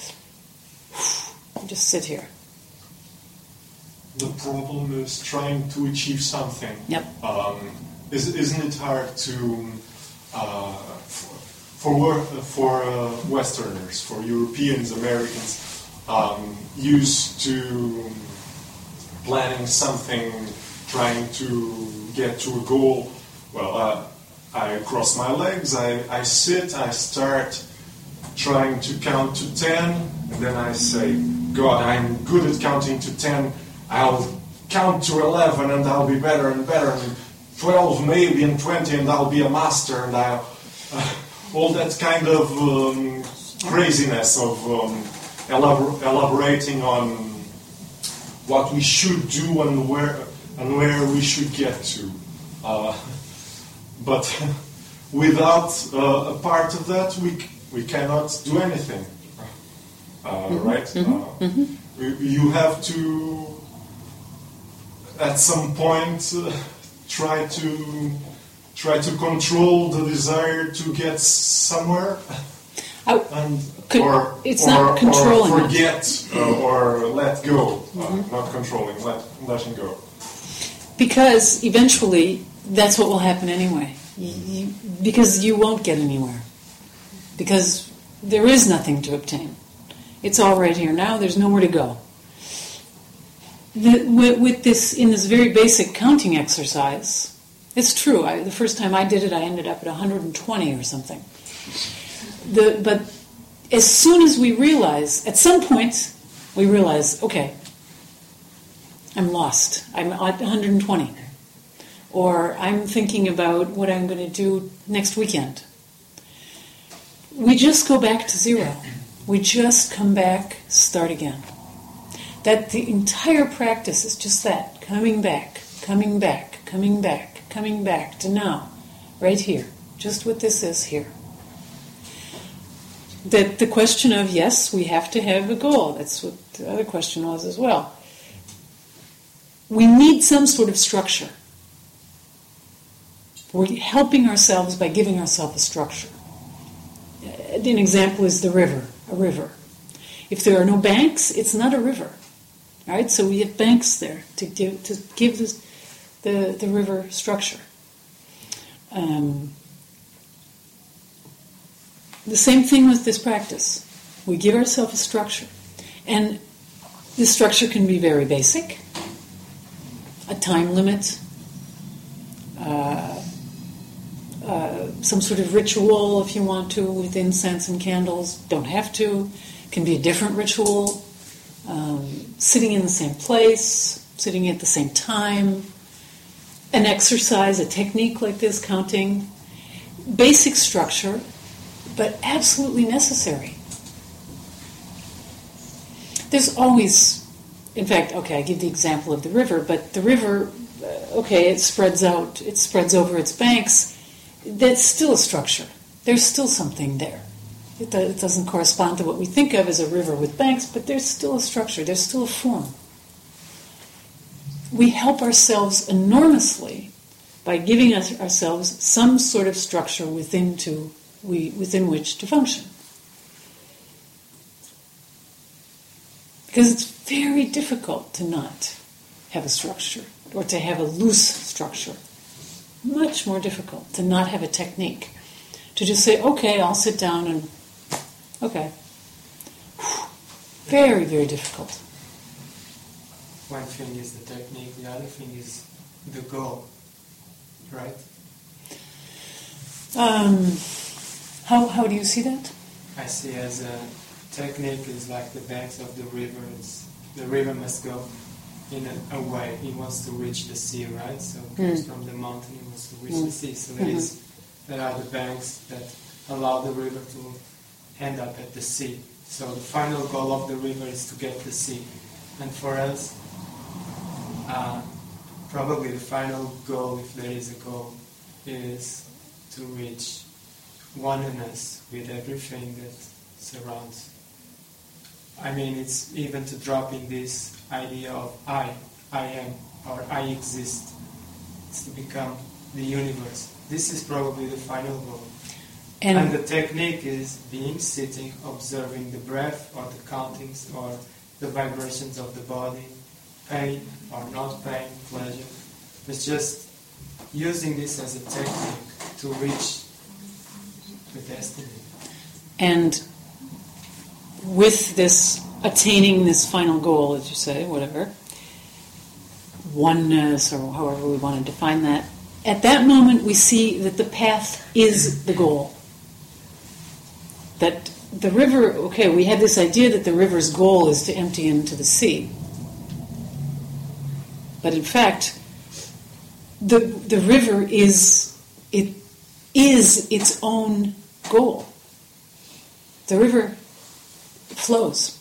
We just sit here. The problem is trying to achieve something. Yep. Um, is, isn't it hard to, uh, for, for uh, Westerners, for Europeans, Americans, um, used to planning something, trying to get to a goal? Well, uh, I cross my legs, I, I sit, I start trying to count to ten, and then I say, God, I'm good at counting to ten, I'll count to eleven and I'll be better and better, and twelve maybe, and twenty, and I'll be a master, and I'll... Uh, all that kind of um, craziness of um, elabor- elaborating on what we should do and where and where we should get to. Uh, but without uh, a part of that, we we cannot do anything. Uh, mm-hmm. Right? Mm-hmm. Uh, mm-hmm. You have to, at some point, uh, try to try to control the desire to get somewhere, I, and could, or it's or, not controlling or forget uh, or let go. Mm-hmm. Uh, not controlling, let letting go. Because eventually, that's what will happen anyway. You, you, because you won't get anywhere. Because there is nothing to obtain. It's all right here now. There's nowhere to go. The, with, with this, in this very basic counting exercise, it's true. I, the first time I did it, I ended up at one hundred twenty or something. The, but as soon as we realize, at some point, we realize, okay, I'm lost. I'm at one hundred twenty. Or I'm thinking about what I'm going to do next weekend. We just go back to zero. We just come back, start again. That the entire practice is just that, coming back, coming back, coming back, coming back to now, right here, just what this is here. That the question of, yes, we have to have a goal. That's what the other question was as well. We need some sort of structure. We're helping ourselves by giving ourselves a structure. An example is the river, a river. If there are no banks, it's not a river. All right, so we have banks there to give to give this, the the river structure. Um, the same thing with this practice. We give ourselves a structure, and this structure can be very basic. A time limit, uh, uh, some sort of ritual if you want to, with incense and candles. Don't have to. Can be a different ritual. Um, sitting in the same place, sitting at the same time. An exercise, a technique like this, counting. Basic structure, but absolutely necessary. There's always... In fact, okay, I give the example of the river, but the river, uh, okay, it spreads out, it spreads over its banks, that's still a structure. There's still something there. It, do, it doesn't correspond to what we think of as a river with banks, but there's still a structure, there's still a form. We help ourselves enormously by giving us ourselves some sort of structure within, to, we, within which to function. Because it's very difficult to not have a structure, or to have a loose structure. Much more difficult to not have a technique. To just say, okay, I'll sit down and, okay. Very, very difficult. One thing is the technique, the other thing is the goal, right? Um, how, how do you see that? I see as a technique is like the banks of the river. It's, the river must go in a, a way. He wants to reach the sea, right? So it comes Mm. from the mountain, he wants to reach Mm. the sea. So there, Mhm. is, there are the banks that allow the river to end up at the sea. So the final goal of the river is to get the sea. And for us, uh, probably the final goal, if there is a goal, is to reach oneness with everything that surrounds. I mean, it's even to drop in this idea of I, I am, or I exist. It's to become the universe. This is probably the final goal. And, And the technique is being sitting, observing the breath, or the countings, or the vibrations of the body, pain or not pain, pleasure. It's just using this as a technique to reach the destiny. and with this attaining this final goal, as you say, whatever, oneness, or however we want to define that, at that moment we see that the path is the goal. That the river, okay, we had this idea that the river's goal is to empty into the sea. But in fact, the the river is it is its own goal. The river flows.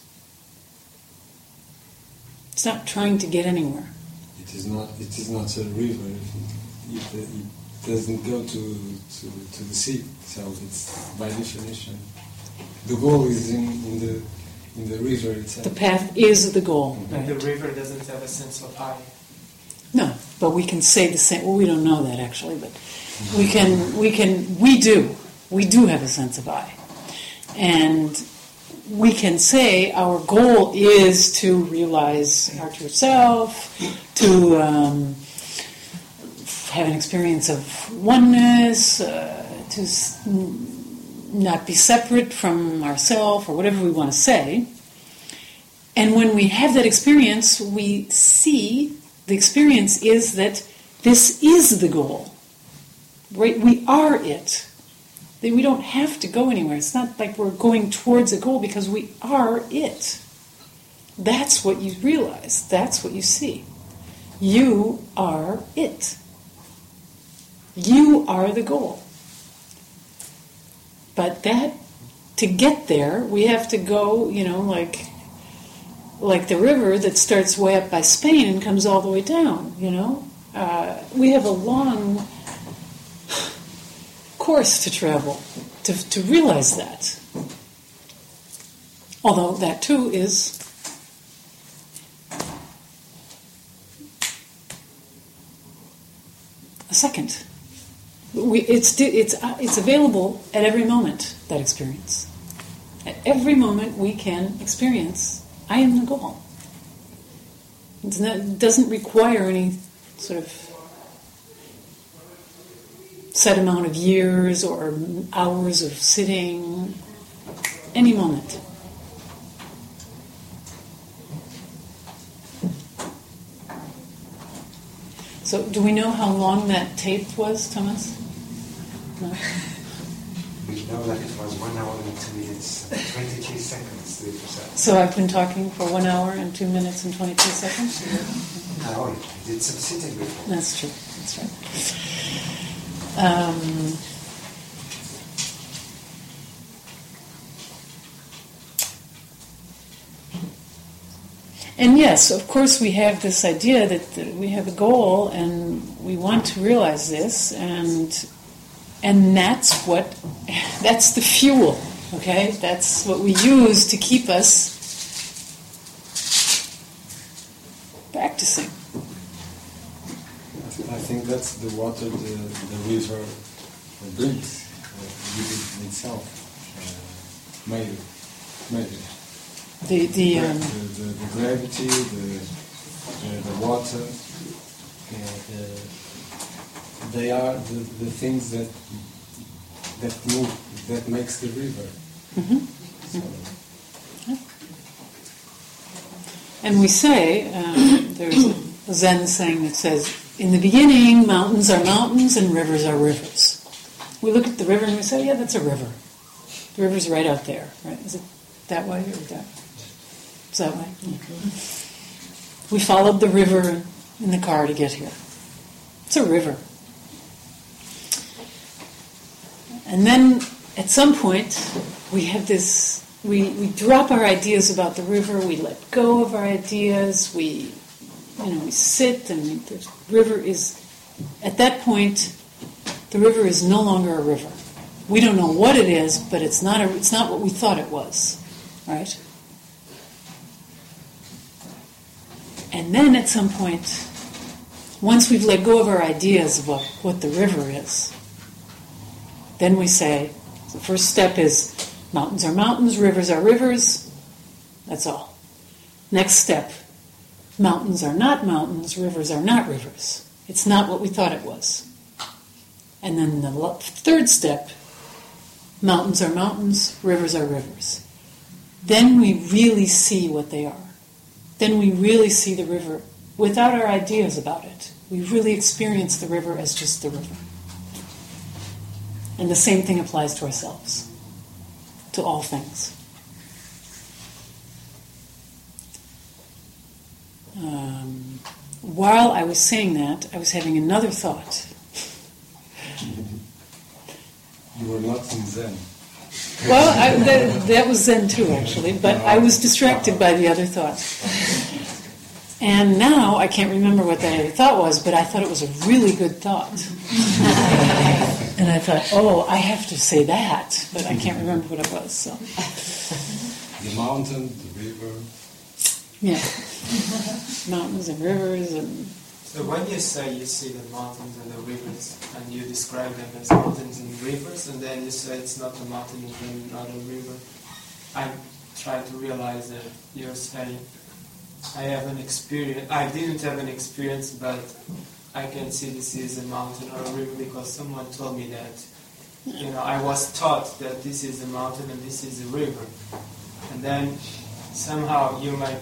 It's not trying to get anywhere. It is not. It is not a river. It, it, it doesn't go to, to to the sea. So it's by definition. The goal is in, in the in the river itself. The path is the goal. And the Right? river doesn't have a sense of I. No, but we can say the same. Well, we don't know that actually, but we can. We can. We do. We do have a sense of I, and we can say our goal is to realize our true self, to um, have an experience of oneness, uh, to s- not be separate from ourself, or whatever we want to say. And when we have that experience, we see the experience is that this is the goal. Right? We are it. That we don't have to go anywhere. It's not like we're going towards a goal, because we are it. That's what you realize. That's what you see. You are it. You are the goal. But that, to get there, we have to go, you know, like like the river that starts way up by Spain and comes all the way down, you know. Uh, we have a long course to travel to, to realize that. Although that too is a second. We, it's it's it's available at every moment, that experience. At every moment we can experience, I am the goal. It's not, it doesn't require any sort of set amount of years or hours of sitting, any moment. So do we know how long that tape was, Thomas? No? We know that it was one hour and two minutes, twenty-two seconds to be precise. So I've been talking for one hour and two minutes and twenty-two seconds? No, I did some sitting before. That's true, that's right. Um, And yes, of course, we have this idea that, that we have a goal and we want to realize this, and and that's what that's the fuel. Okay, that's what we use to keep us practicing. I think that's the water the, the river brings uh, within itself. Uh, maybe, maybe. The the, um, the, the the gravity, the the, the water, uh, uh, they are the, the things that that move, that makes the river. Mm-hmm. So. Yeah. And we say um, there's a Zen saying that says, "In the beginning, mountains are mountains and rivers are rivers." We look at the river and we say, "Yeah, that's a river. The river's right out there, right? Is it that way or that?" Is that way? Okay. We followed the river in the car to get here. It's a river. And then at some point we have this, we, we drop our ideas about the river, we let go of our ideas, we you know, we sit and we, the river is, at that point, the river is no longer a river. We don't know what it is, but it's not a, it's not what we thought it was, right? And then at some point, once we've let go of our ideas about what the river is, then we say, the first step is mountains are mountains, rivers are rivers, that's all. Next step, mountains are not mountains, rivers are not rivers. It's not what we thought it was. And then the third step, mountains are mountains, rivers are rivers. Then we really see what they are. Then we really see the river without our ideas about it. We really experience the river as just the river. And the same thing applies to ourselves, to all things. Um, while I was saying that, I was having another thought. You were not in Zen. Well, I, that, that was Zen too, actually, but I was distracted by the other thought. And now I can't remember what that other thought was, but I thought it was a really good thought. And I thought, oh, I have to say that, but I can't remember what it was. So, the mountain, the river. Yeah, mountains and rivers and. So when you say you see the mountains and the rivers, and you describe them as mountains and rivers, and then you say it's not a mountain and not a river, I try to realize that you're saying, I have an experience, I didn't have an experience, but I can see this is a mountain or a river because someone told me that. You know, I was taught that this is a mountain and this is a river. And then somehow you might,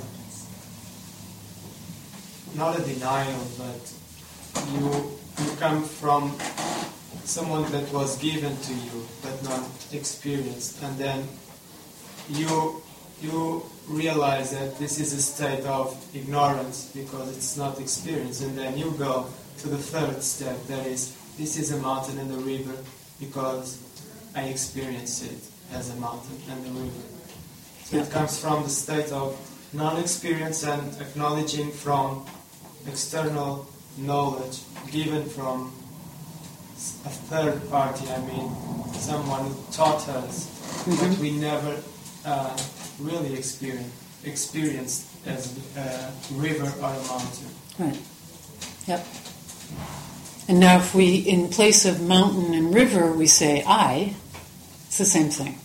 not a denial, but you, you come from someone that was given to you but not experienced. And then you you realize that this is a state of ignorance because it's not experienced, and then you go to the third step, that is, this is a mountain and a river because I experienced it as a mountain and a river. So it comes from the state of non-experience and acknowledging from external knowledge given from a third party, I mean, someone who taught us, mm-hmm. but we never uh, really experience, experienced as a river or a mountain. Right. Yep. And now if we, in place of mountain and river, we say I, it's the same thing.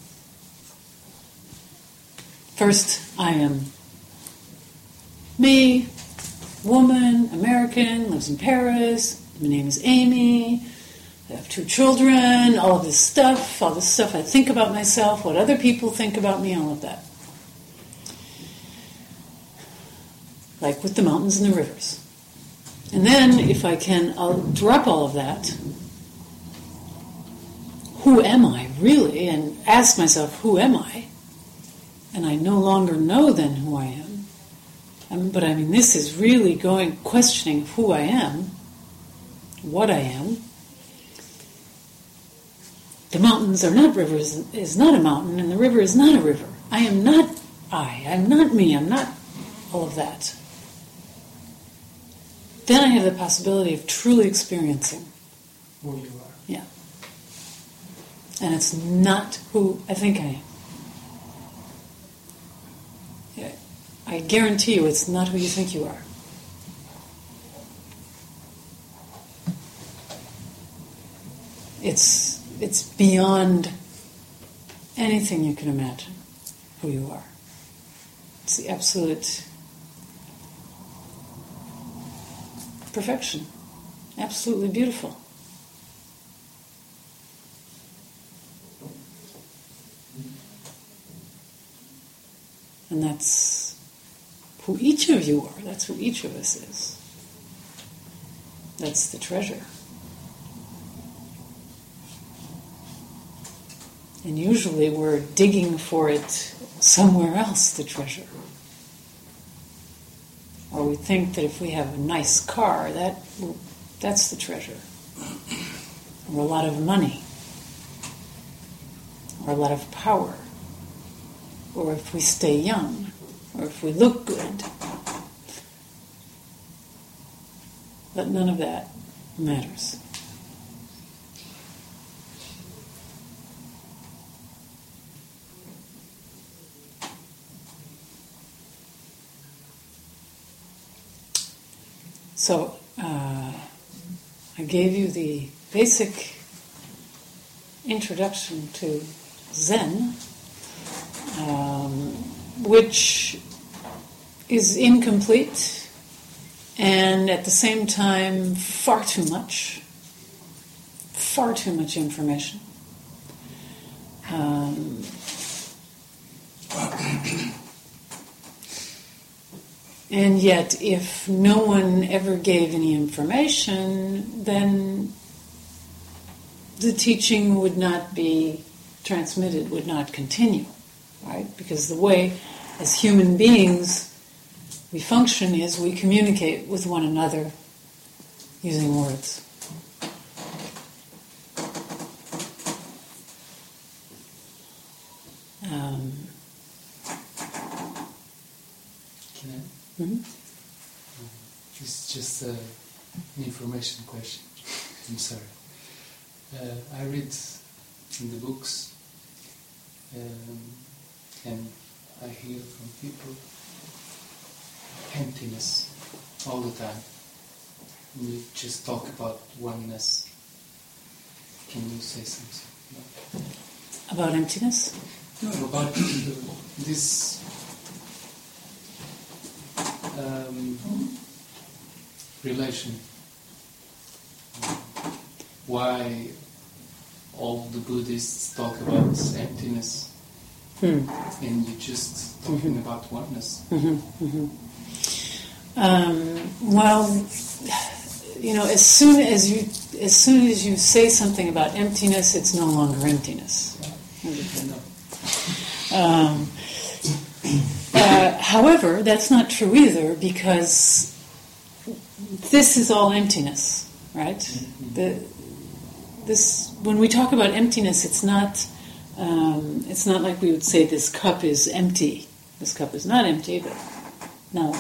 First, I am me, woman, American, lives in Paris, my name is Amy, I have two children, all of this stuff, all this stuff I think about myself, what other people think about me, all of that. Like with the mountains and the rivers. And then, if I can, I'll drop all of that. Who am I, really? And ask myself, who am I? And I no longer know then who I am. Um, but I mean, this is really going, questioning who I am, what I am. The mountains are not rivers, is not a mountain, and the river is not a river. I am not I, I'm not me, I'm not all of that, then I have the possibility of truly experiencing Who you are. Yeah. And it's not who I think I am. Yeah. I guarantee you it's not who you think you are. It's it's beyond anything you can imagine who you are. It's the absolute perfection. Absolutely beautiful. And that's who each of you are. That's who each of us is. That's the treasure. And usually we're digging for it somewhere else, the treasure. Or we think that if we have a nice car, that that's the treasure. Or a lot of money. Or a lot of power. Or if we stay young. Or if we look good. But none of that matters. So, uh, I gave you the basic introduction to Zen, um, which is incomplete and at the same time far too much, far too much information. Um, And yet, if no one ever gave any information, then the teaching would not be transmitted, would not continue, right? Because the way, as human beings, we function is we communicate with one another using words. Um, Can I? mm-hmm. It's just uh, an information question. I'm sorry. Uh, I read in the books um, and I hear from people emptiness all the time. We just talk about oneness. Can you say something About emptiness? No, about this um, relation. Why all the Buddhists talk about emptiness Hmm. and you just talking Mm-hmm. about oneness? Mm-hmm. Mm-hmm. Um, well, you know, as soon as you as soon as you say something about emptiness, it's no longer emptiness. Um, uh, however, that's not true either, because this is all emptiness, right? The, this when we talk about emptiness, it's not um, it's not like we would say this cup is empty. This cup is not empty, but no.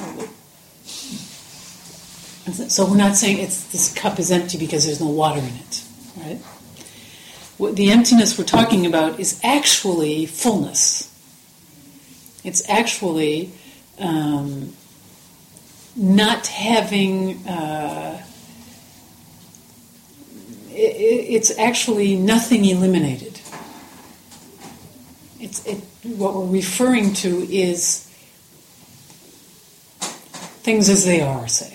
So we're not saying it's this cup is empty because there's no water in it, right? What the emptiness we're talking about is actually fullness. It's actually um, not having. Uh, it, it's actually nothing eliminated. It's it, what we're referring to is things as they are, say.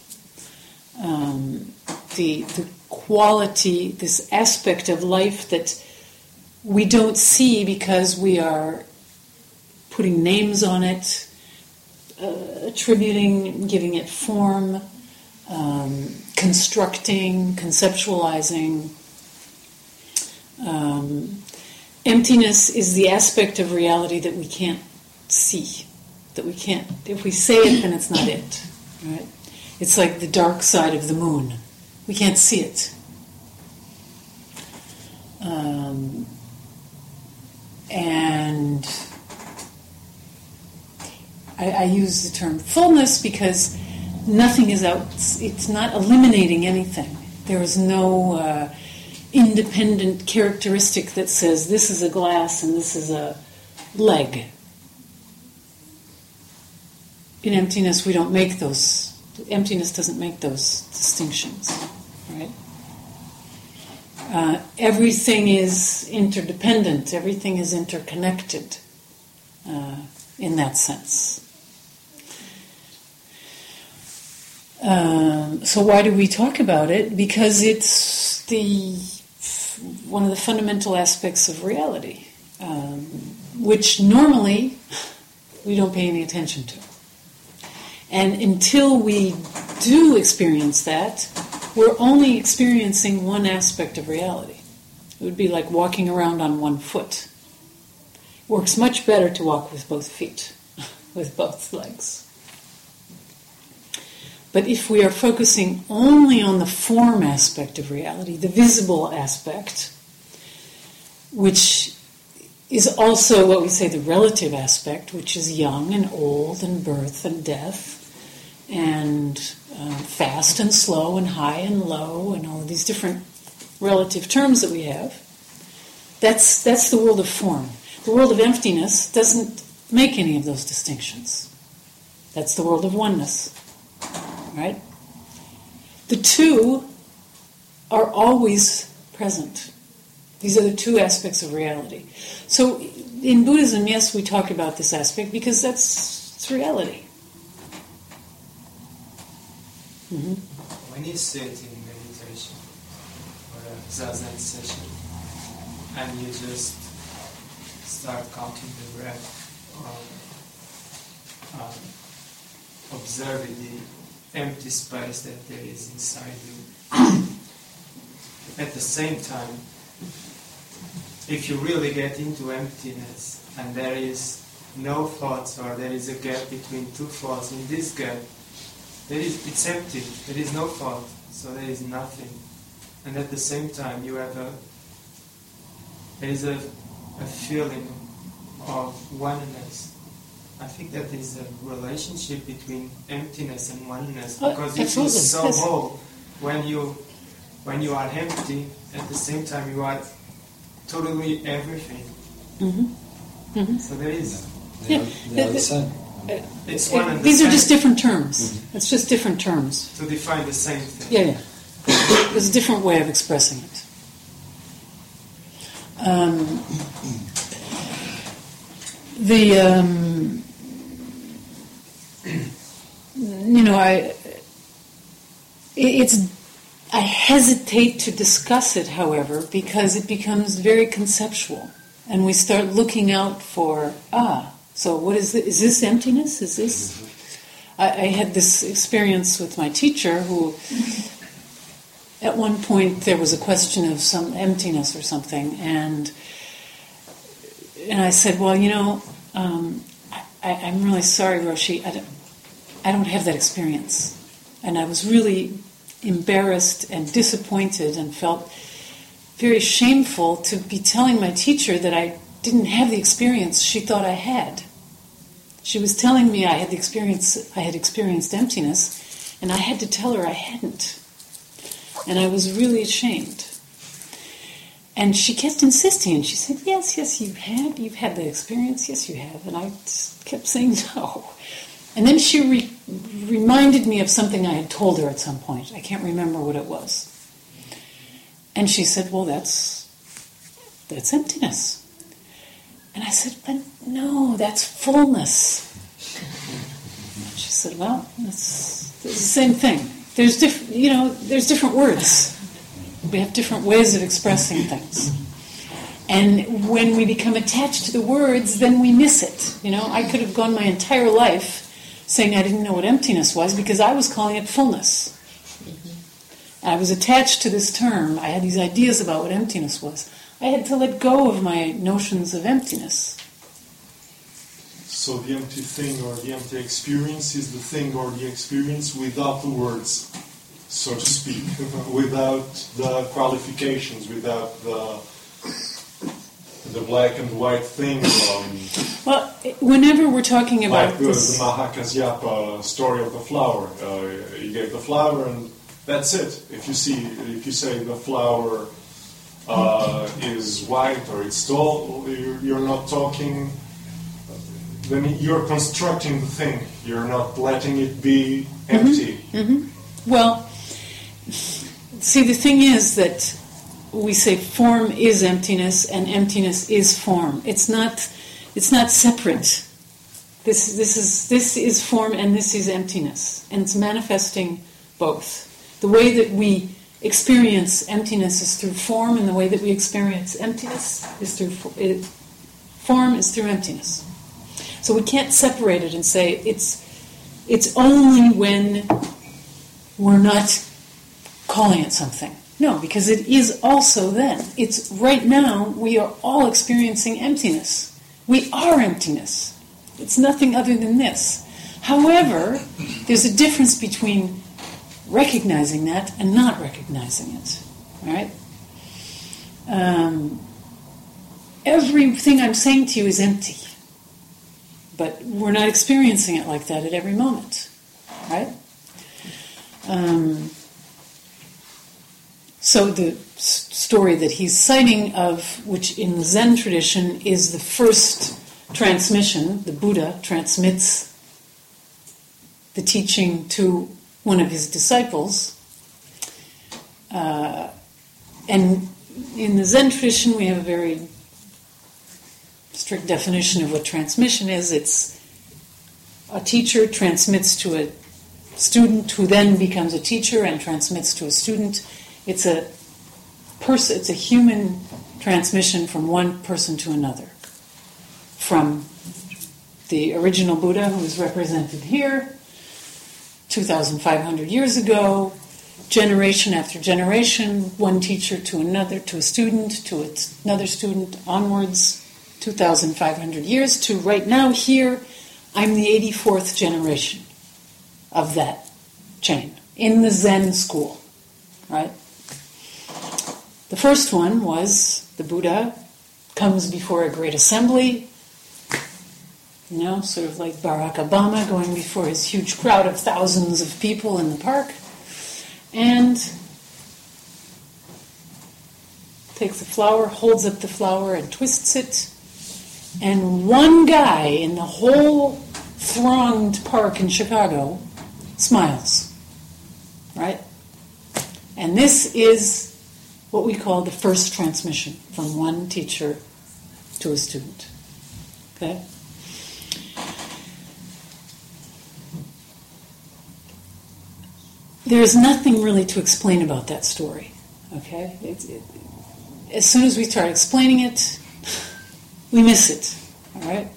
Um, the the quality, this aspect of life that we don't see because we are putting names on it, uh, attributing, giving it form, um, constructing, conceptualizing. Um, emptiness is the aspect of reality that we can't see, that we can't. If we say it, then it's not it, right? It's like the dark side of the moon. We can't see it. Um, and I, I use the term fullness because nothing is out, it's not eliminating anything. There is no uh, independent characteristic that says this is a glass and this is a leg. In emptiness, we don't make those, emptiness doesn't make those distinctions, right? Uh, everything is interdependent, everything is interconnected uh, in that sense. Um, so why do we talk about it? Because it's the one of the fundamental aspects of reality, um, which normally we don't pay any attention to. And until we do experience that, we're only experiencing one aspect of reality. It would be like walking around on one foot. It works much better to walk with both feet, with both legs. But if we are focusing only on the form aspect of reality, the visible aspect, which is also what we say the relative aspect, which is young and old and birth and death, and um, fast and slow and high and low and all of these different relative terms that we have, that's that's the world of form. The world of emptiness doesn't make any of those distinctions. That's the world of oneness, right? The two are always present. These are the two aspects of reality. So in Buddhism, yes, we talk about this aspect because that's it's reality. Mm-hmm. When you sit in meditation or a zazen session and you just start counting the breath or um, observing the empty space that there is inside you, at the same time, if you really get into emptiness and there is no thoughts or there is a gap between two thoughts, in this gap there is, it's empty, there is no thought, so there is nothing. And at the same time you have a, there is a, a feeling of oneness. I think that is a relationship between emptiness and oneness, because oh, it is so yes. whole. When you, when you are empty, at the same time you are totally everything. Mm-hmm. Mm-hmm. So there is... They Yeah. are, they are the same. Uh, It's one and the These same. are just different terms. Mm-hmm. It's just different terms. To define the same thing. Yeah, yeah. There's a different way of expressing it. Um, the um, you know, I it's I hesitate to discuss it, however, because it becomes very conceptual, and we start looking out for ah. So what is this? Is this emptiness? Is this? I, I had this experience with my teacher who, at one point, there was a question of some emptiness or something, and and I said, well, you know, um, I, I'm really sorry, Roshi, I don't, I don't have that experience. And I was really embarrassed and disappointed and felt very shameful to be telling my teacher that I didn't have the experience she thought I had. She was telling me I had the experience, I had experienced emptiness, and I had to tell her I hadn't. And I was really ashamed. And she kept insisting, and she said, yes, yes, you have, you've had the experience, yes, you have. And I just kept saying no. And then she re- reminded me of something I had told her at some point. I can't remember what it was. And she said, well, that's that's emptiness. And I said, but no, that's fullness. She said, well, that's, that's the same thing. There's diff- you know, there's different words. We have different ways of expressing things. And when we become attached to the words, then we miss it. You know, I could have gone my entire life saying I didn't know what emptiness was because I was calling it fullness. I was attached to this term. I had these ideas about what emptiness was. I had to let go of my notions of emptiness. So the empty thing or the empty experience is the thing or the experience without the words, so to speak, without the qualifications, without the the black and white thing. Um, Well, whenever we're talking about like the, this, the Mahakasyapa story of the flower. Uh, you gave the flower, and that's it. If you see, if you say the flower uh, is white or it's tall, you're, you're not talking. Then you're constructing the thing. You're not letting it be empty. Mm-hmm. Well, see, the thing is that we say form is emptiness and emptiness is form. It's not. It's not separate. This this is this is form and this is emptiness, and it's manifesting both. The way that we experience emptiness is through form, and the way that we experience emptiness is through it, form is through emptiness. So we can't separate it and say it's it's only when we're not calling it something. No, because it is also then. It's right now we are all experiencing emptiness. We are emptiness. It's nothing other than this. However, there's a difference between recognizing that and not recognizing it. Right? Um, everything I'm saying to you is empty. But we're not experiencing it like that at every moment. Right? Um, so the s- story that he's citing of, which in the Zen tradition is the first transmission, the Buddha transmits the teaching to one of his disciples. Uh, and in the Zen tradition we have a very strict definition of what transmission is. It's a teacher transmits to a student who then becomes a teacher and transmits to a student. It's a person, it's a human transmission from one person to another. From the original Buddha, who is represented here, two thousand five hundred years ago, generation after generation, one teacher to another, to a student, to another student, onwards, two thousand five hundred years, to right now here, I'm the eighty-fourth generation of that chain, in the Zen school, right? The first one was the Buddha comes before a great assembly, you know, sort of like Barack Obama going before his huge crowd of thousands of people in the park, and takes the flower, holds up the flower and twists it, and one guy in the whole thronged park in Chicago smiles, right? And this is what we call the first transmission from one teacher to a student. Okay? There is nothing really to explain about that story. Okay? It, it, as soon as we start explaining it, we miss it. All right?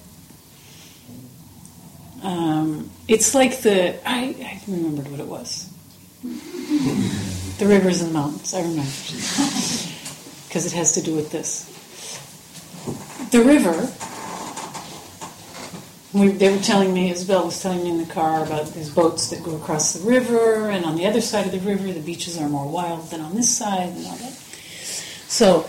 Um, it's like the... I, I remembered what it was. The rivers and mountains, I remember. Because it has to do with this. The river, we, they were telling me, Isabel was telling me in the car about these boats that go across the river, and on the other side of the river, the beaches are more wild than on this side, and all that. So,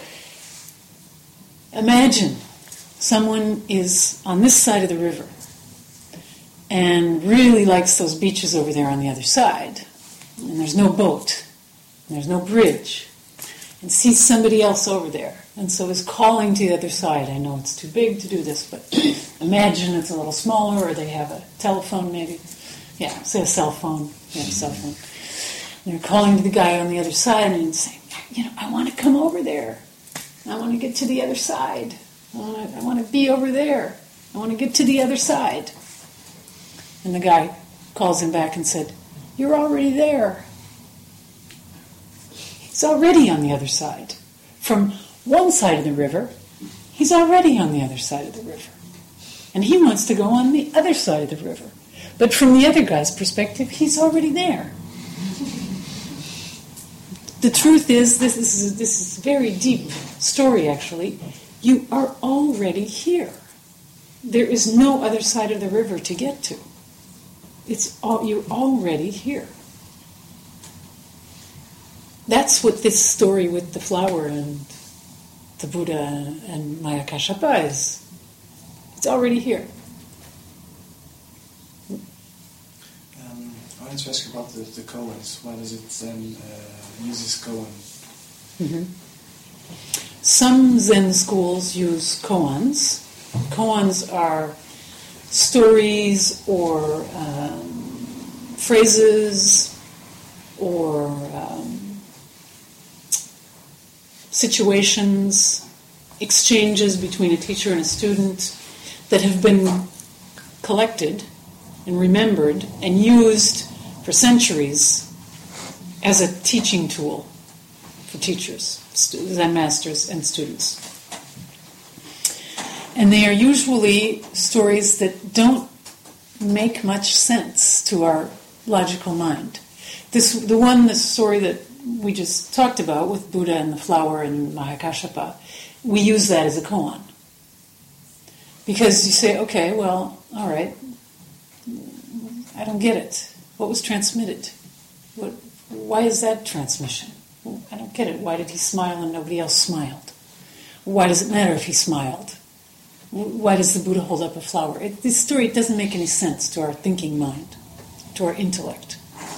imagine someone is on this side of the river and really likes those beaches over there on the other side, and there's no boat, and there's no bridge, and sees somebody else over there, and so is calling to the other side. I know it's too big to do this, but imagine it's a little smaller, or they have a telephone maybe. Yeah, say a cell phone. Yeah, a cell phone. And they're calling to the guy on the other side and saying, you know, I want to come over there. I want to get to the other side. I want to, I want to be over there. I want to get to the other side. And the guy calls him back and said, you're already there. He's already on the other side. From one side of the river, he's already on the other side of the river. And he wants to go on the other side of the river. But from the other guy's perspective, he's already there. The truth is, this is this is a very deep story, actually. You are already here. There is no other side of the river to get to. It's all, you're already here. That's what this story with the flower and the Buddha and Maya Kashyapa is, it's already here. Um, I wanted to ask about the, the koans. Why does it then uh, use this koan? Mm-hmm. Some Zen schools use koans. Koans are stories or um, phrases or um, situations, exchanges between a teacher and a student that have been collected and remembered and used for centuries as a teaching tool for teachers, Zen masters and students. And they are usually stories that don't make much sense to our logical mind. This, the one, the story that we just talked about with Buddha and the flower and Maya Kashyapa, we use that as a koan. Because you say, okay, well, all right, I don't get it. What was transmitted? What, why is that transmission? I don't get it. Why did he smile and nobody else smiled? Why does it matter if he smiled? Why does the Buddha hold up a flower? It, this story doesn't make any sense to our thinking mind, to our intellect.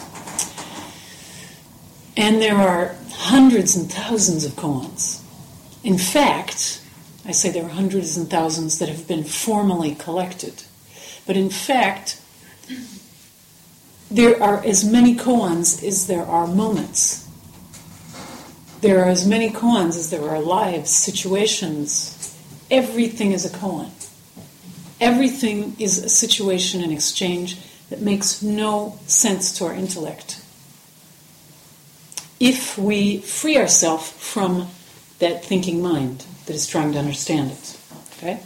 And there are hundreds and thousands of koans. In fact, I say there are hundreds and thousands that have been formally collected. But in fact, there are as many koans as there are moments. There are as many koans as there are lives, situations. Everything is a koan. Everything is a situation and exchange that makes no sense to our intellect. If we free ourselves from that thinking mind that is trying to understand it. Okay?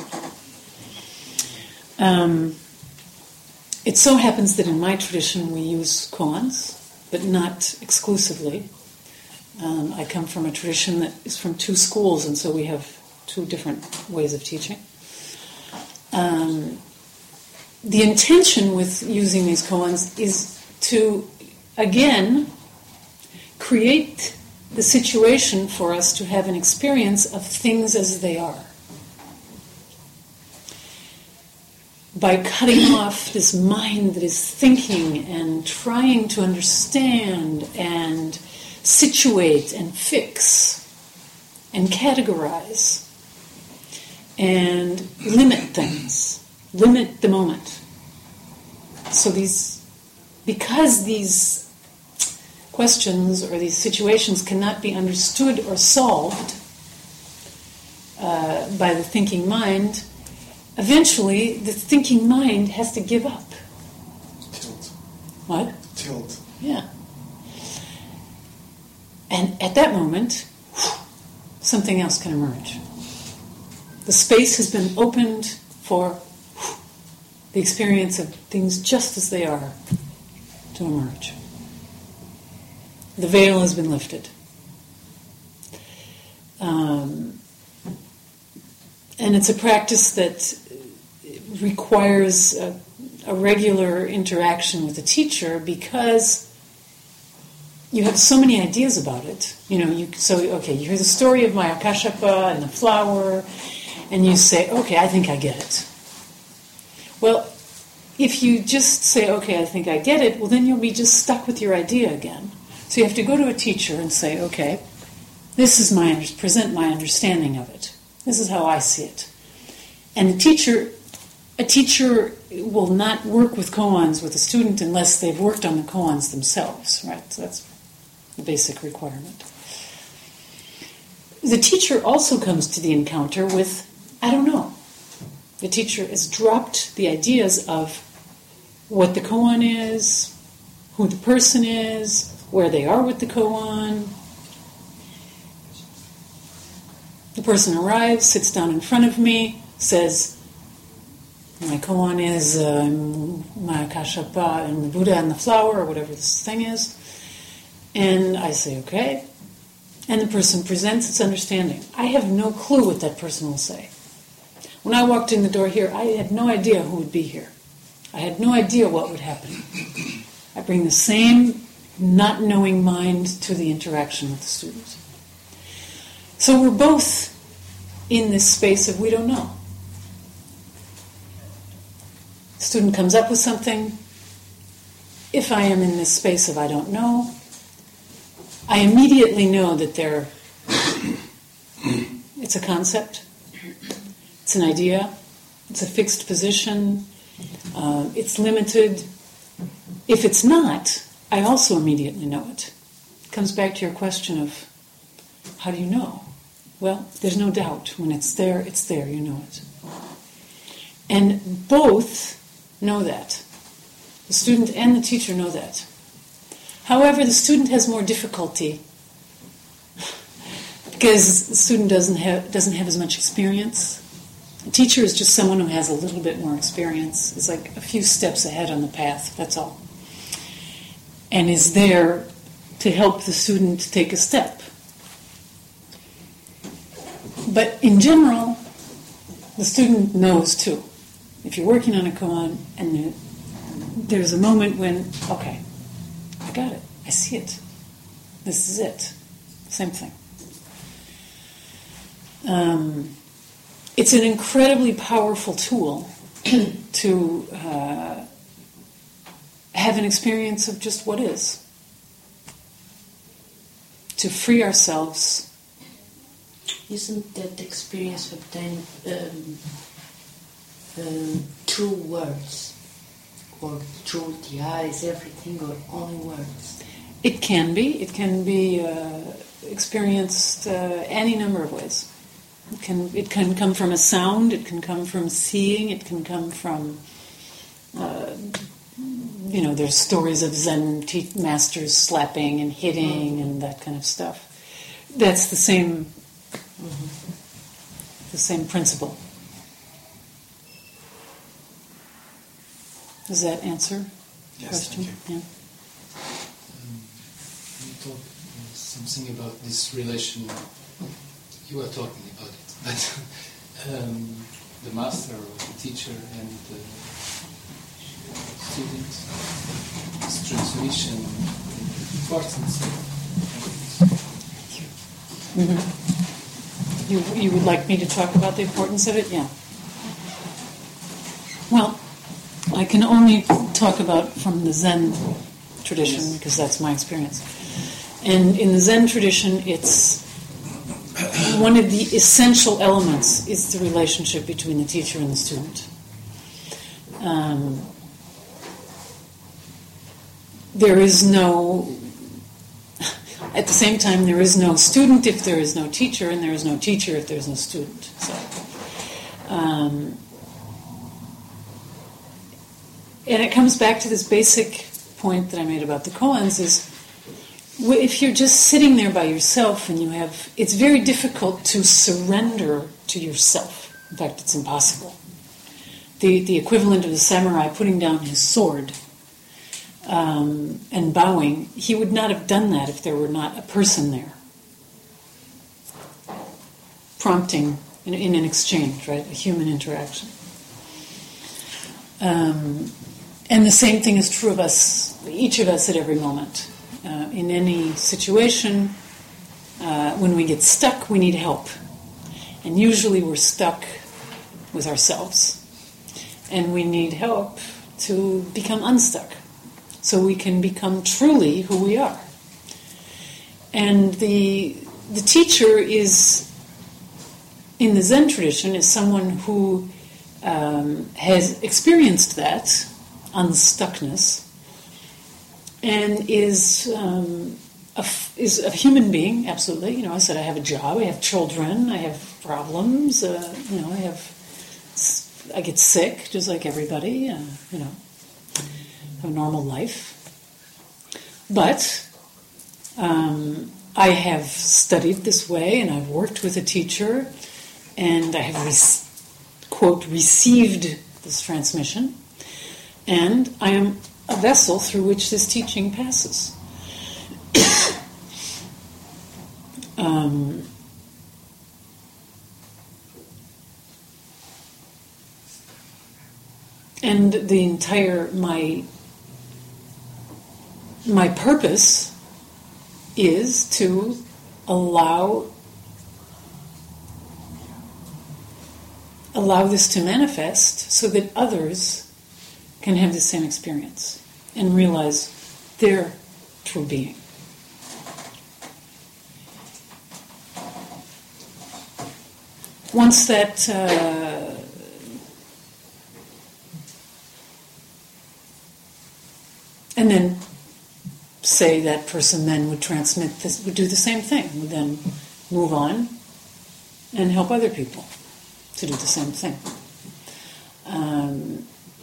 Um, it so happens that in my tradition we use koans, but not exclusively. Um, I come from a tradition that is from two schools, and so we have two different ways of teaching. Um, the intention with using these koans is to, again, create the situation for us to have an experience of things as they are. By cutting off this mind that is thinking and trying to understand and situate and fix and categorize and limit things, limit the moment. So these, because these questions or these situations cannot be understood or solved uh, by the thinking mind, eventually the thinking mind has to give up. Tilt. What? Tilt. Yeah. And at that moment, something else can emerge. The space has been opened for the experience of things just as they are to emerge. The veil has been lifted. Um, and it's a practice that requires a, a regular interaction with the teacher because you have so many ideas about it. You know, you so okay, you hear the story of Maya Kashyapa and the flower, and you say, okay, I think I get it. Well, if you just say, okay, I think I get it, well, then you'll be just stuck with your idea again. So you have to go to a teacher and say, okay, this is my, present my understanding of it. This is how I see it. And the teacher, a teacher will not work with koans with a student unless they've worked on the koans themselves, right? So that's the basic requirement. The teacher also comes to the encounter with, I don't know. The teacher has dropped the ideas of what the koan is, who the person is, where they are with the koan. The person arrives, sits down in front of me, says, my koan is um, Maya Kashyapa and the Buddha and the flower, or whatever this thing is. And I say, okay. And the person presents its understanding. I have no clue what that person will say. When I walked in the door here, I had no idea who would be here. I had no idea what would happen. I bring the same not knowing mind to the interaction with the students. So we're both in this space of we don't know. Student comes up with something. If I am in this space of I don't know, I immediately know that there, it's a concept, it's an idea, it's a fixed position, uh, it's limited. If it's not, I also immediately know it. It comes back to your question of how do you know? Well, there's no doubt. When it's there, it's there, you know it. And both know that. The student and the teacher know that. However, the student has more difficulty because the student doesn't have doesn't have as much experience. The teacher is just someone who has a little bit more experience. It's like a few steps ahead on the path, that's all. And is there to help the student take a step. But in general, the student knows too. If you're working on a koan and there, there's a moment when, okay, I got it, I see it, this is it, same thing. Um, it's an incredibly powerful tool to uh, have an experience of just what is, to free ourselves. Isn't that experience obtained um, um, through words, or through the eyes, everything, or only words? It can be. It can be uh, experienced uh, any number of ways. It can it can come from a sound. It can come from seeing. It can come from uh, you know. There's stories of Zen te- masters slapping and hitting and that kind of stuff. That's the same. Mm-hmm. The same principle. Does that answer the yes, question? Thank you. Yeah. Um, you talk uh, something about this relation. You are talking about it, but um, the master or the teacher and the student, this transmission, importance. Mm-hmm. You, you would like me to talk about the importance of it? Yeah. Well, I can only talk about from the Zen tradition Yes. because that's my experience. And in the Zen tradition, it's one of the essential elements is the relationship between the teacher and the student. Um, there is no... At the same time, there is no student if there is no teacher, and there is no teacher if there is no student. So, um, and it comes back to this basic point that I made about the koans is, if you're just sitting there by yourself and you have, it's very difficult to surrender to yourself. In fact, it's impossible. The the equivalent of the samurai putting down his sword Um, and bowing, he would not have done that if there were not a person there prompting in, in an exchange, right? A human interaction. Um, and the same thing is true of us, each of us at every moment. Uh, in any situation, uh, when we get stuck, we need help. And usually we're stuck with ourselves. And we need help to become unstuck, so we can become truly who we are. And the the teacher is, in the Zen tradition, is someone who um, has experienced that unstuckness and is um, a, is a human being. Absolutely, you know. I said I have a job, I have children, I have problems. Uh, you know, I have I get sick just like everybody. Uh, you know. A normal life. But um, I have studied this way and I've worked with a teacher and I have, re- quote, received this transmission, and I am a vessel through which this teaching passes. um, and the entire, my My purpose is to allow allow this to manifest so that others can have the same experience and realize their true being. Once that uh, and then say that person then would transmit this, would do the same thing, would then move on and help other people to do the same thing. Um,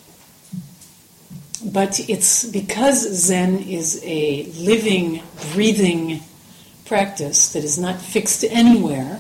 but it's because Zen is a living, breathing practice that is not fixed anywhere.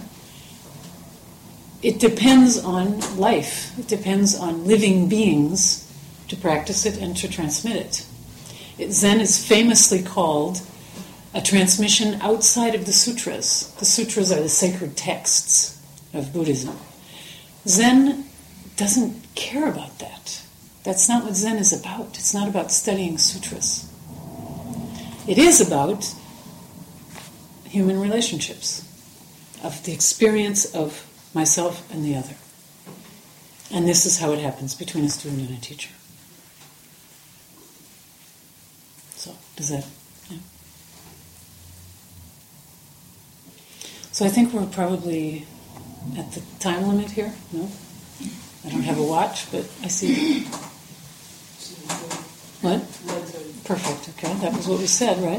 It depends on life. It depends on living beings to practice it and to transmit it. It Zen is famously called a transmission outside of the sutras. The sutras are the sacred texts of Buddhism. Zen doesn't care about that. That's not what Zen is about. It's not about studying sutras. It is about human relationships, of the experience of myself and the other. And this is how it happens between a student and a teacher. So, does that... Yeah. So I think we're probably at the time limit here. No? I don't have a watch, but I see... What? Perfect, okay. That was what we said, right?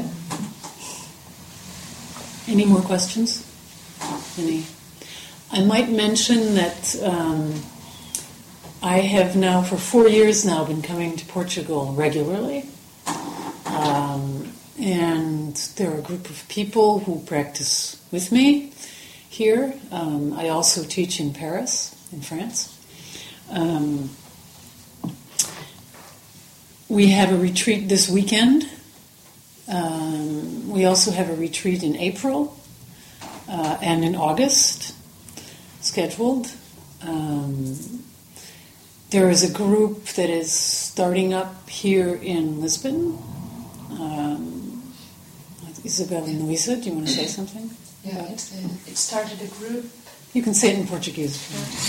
Any more questions? Any? I might mention that um, I have now, for four years now, been coming to Portugal regularly. Um, and there are a group of people who practice with me here. Um, I also teach in Paris, in France. Um, we have a retreat this weekend. Um, we also have a retreat in April uh, and in August scheduled. Um, there is a group that is starting up here in Lisbon. Um, Isabel and Luisa, do you want to say something? Yeah, it, uh, it started a group. You can say it in Portuguese.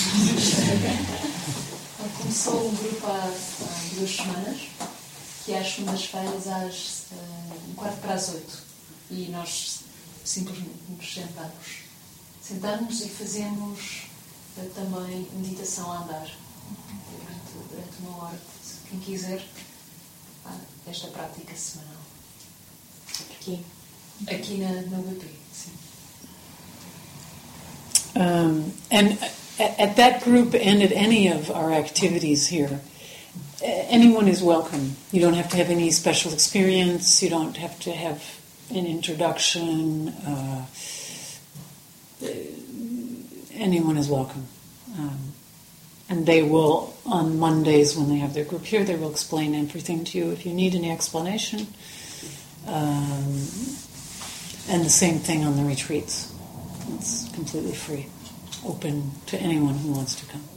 Começou um grupo há, há duas semanas, que é às segundas-feiras às uh, um quarto para as oito. E nós simplesmente nos sentamos. Sentamos e fazemos uh, também meditação a andar. Durante, durante uma hora. Quem quiser, há esta prática semanal. Aqui. Aqui na, na U B P, sim. Um, and at, at that group and at any of our activities here, anyone is welcome. You don't have to have any special experience. You don't have to have an introduction. Uh, anyone is welcome. Um, and they will, on Mondays when they have their group here, they will explain everything to you if you need any explanation. Um, and the same thing on the retreats. It's completely free, open to anyone who wants to come.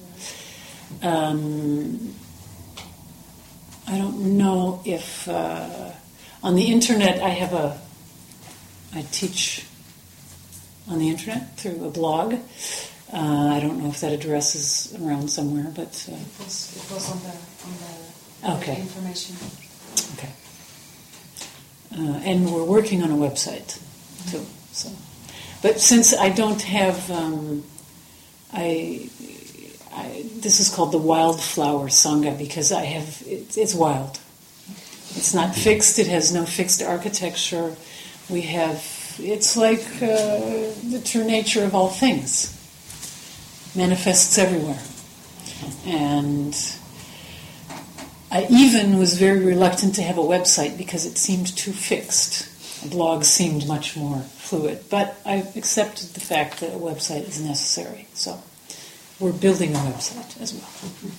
Um, I don't know if uh, on the internet I have a. I teach on the internet through a blog. Uh, I don't know if that address is around somewhere, but uh, it was it was on the on the, okay. the information. Okay. Uh, and we're working on a website too. So, but since I don't have, um, I, I this is called the Wildflower Sangha because I have it, it's wild. It's not fixed. It has no fixed architecture. We have. It's like uh, the true nature of all things. Manifests everywhere, and I even was very reluctant to have a website because it seemed too fixed. A blog seemed much more fluid, but I accepted the fact that a website is necessary. So we're building a website as well.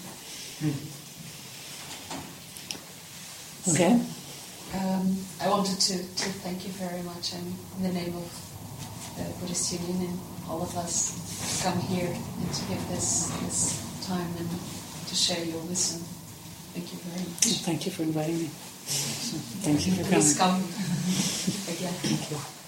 Okay? Um, I wanted to, to thank you very much, and in the name of the Buddhist Union and all of us, to come here and to give this, this time and to share your wisdom. Thank you very much. Thank you for inviting me. Thank you for coming. Please come again. Thank you.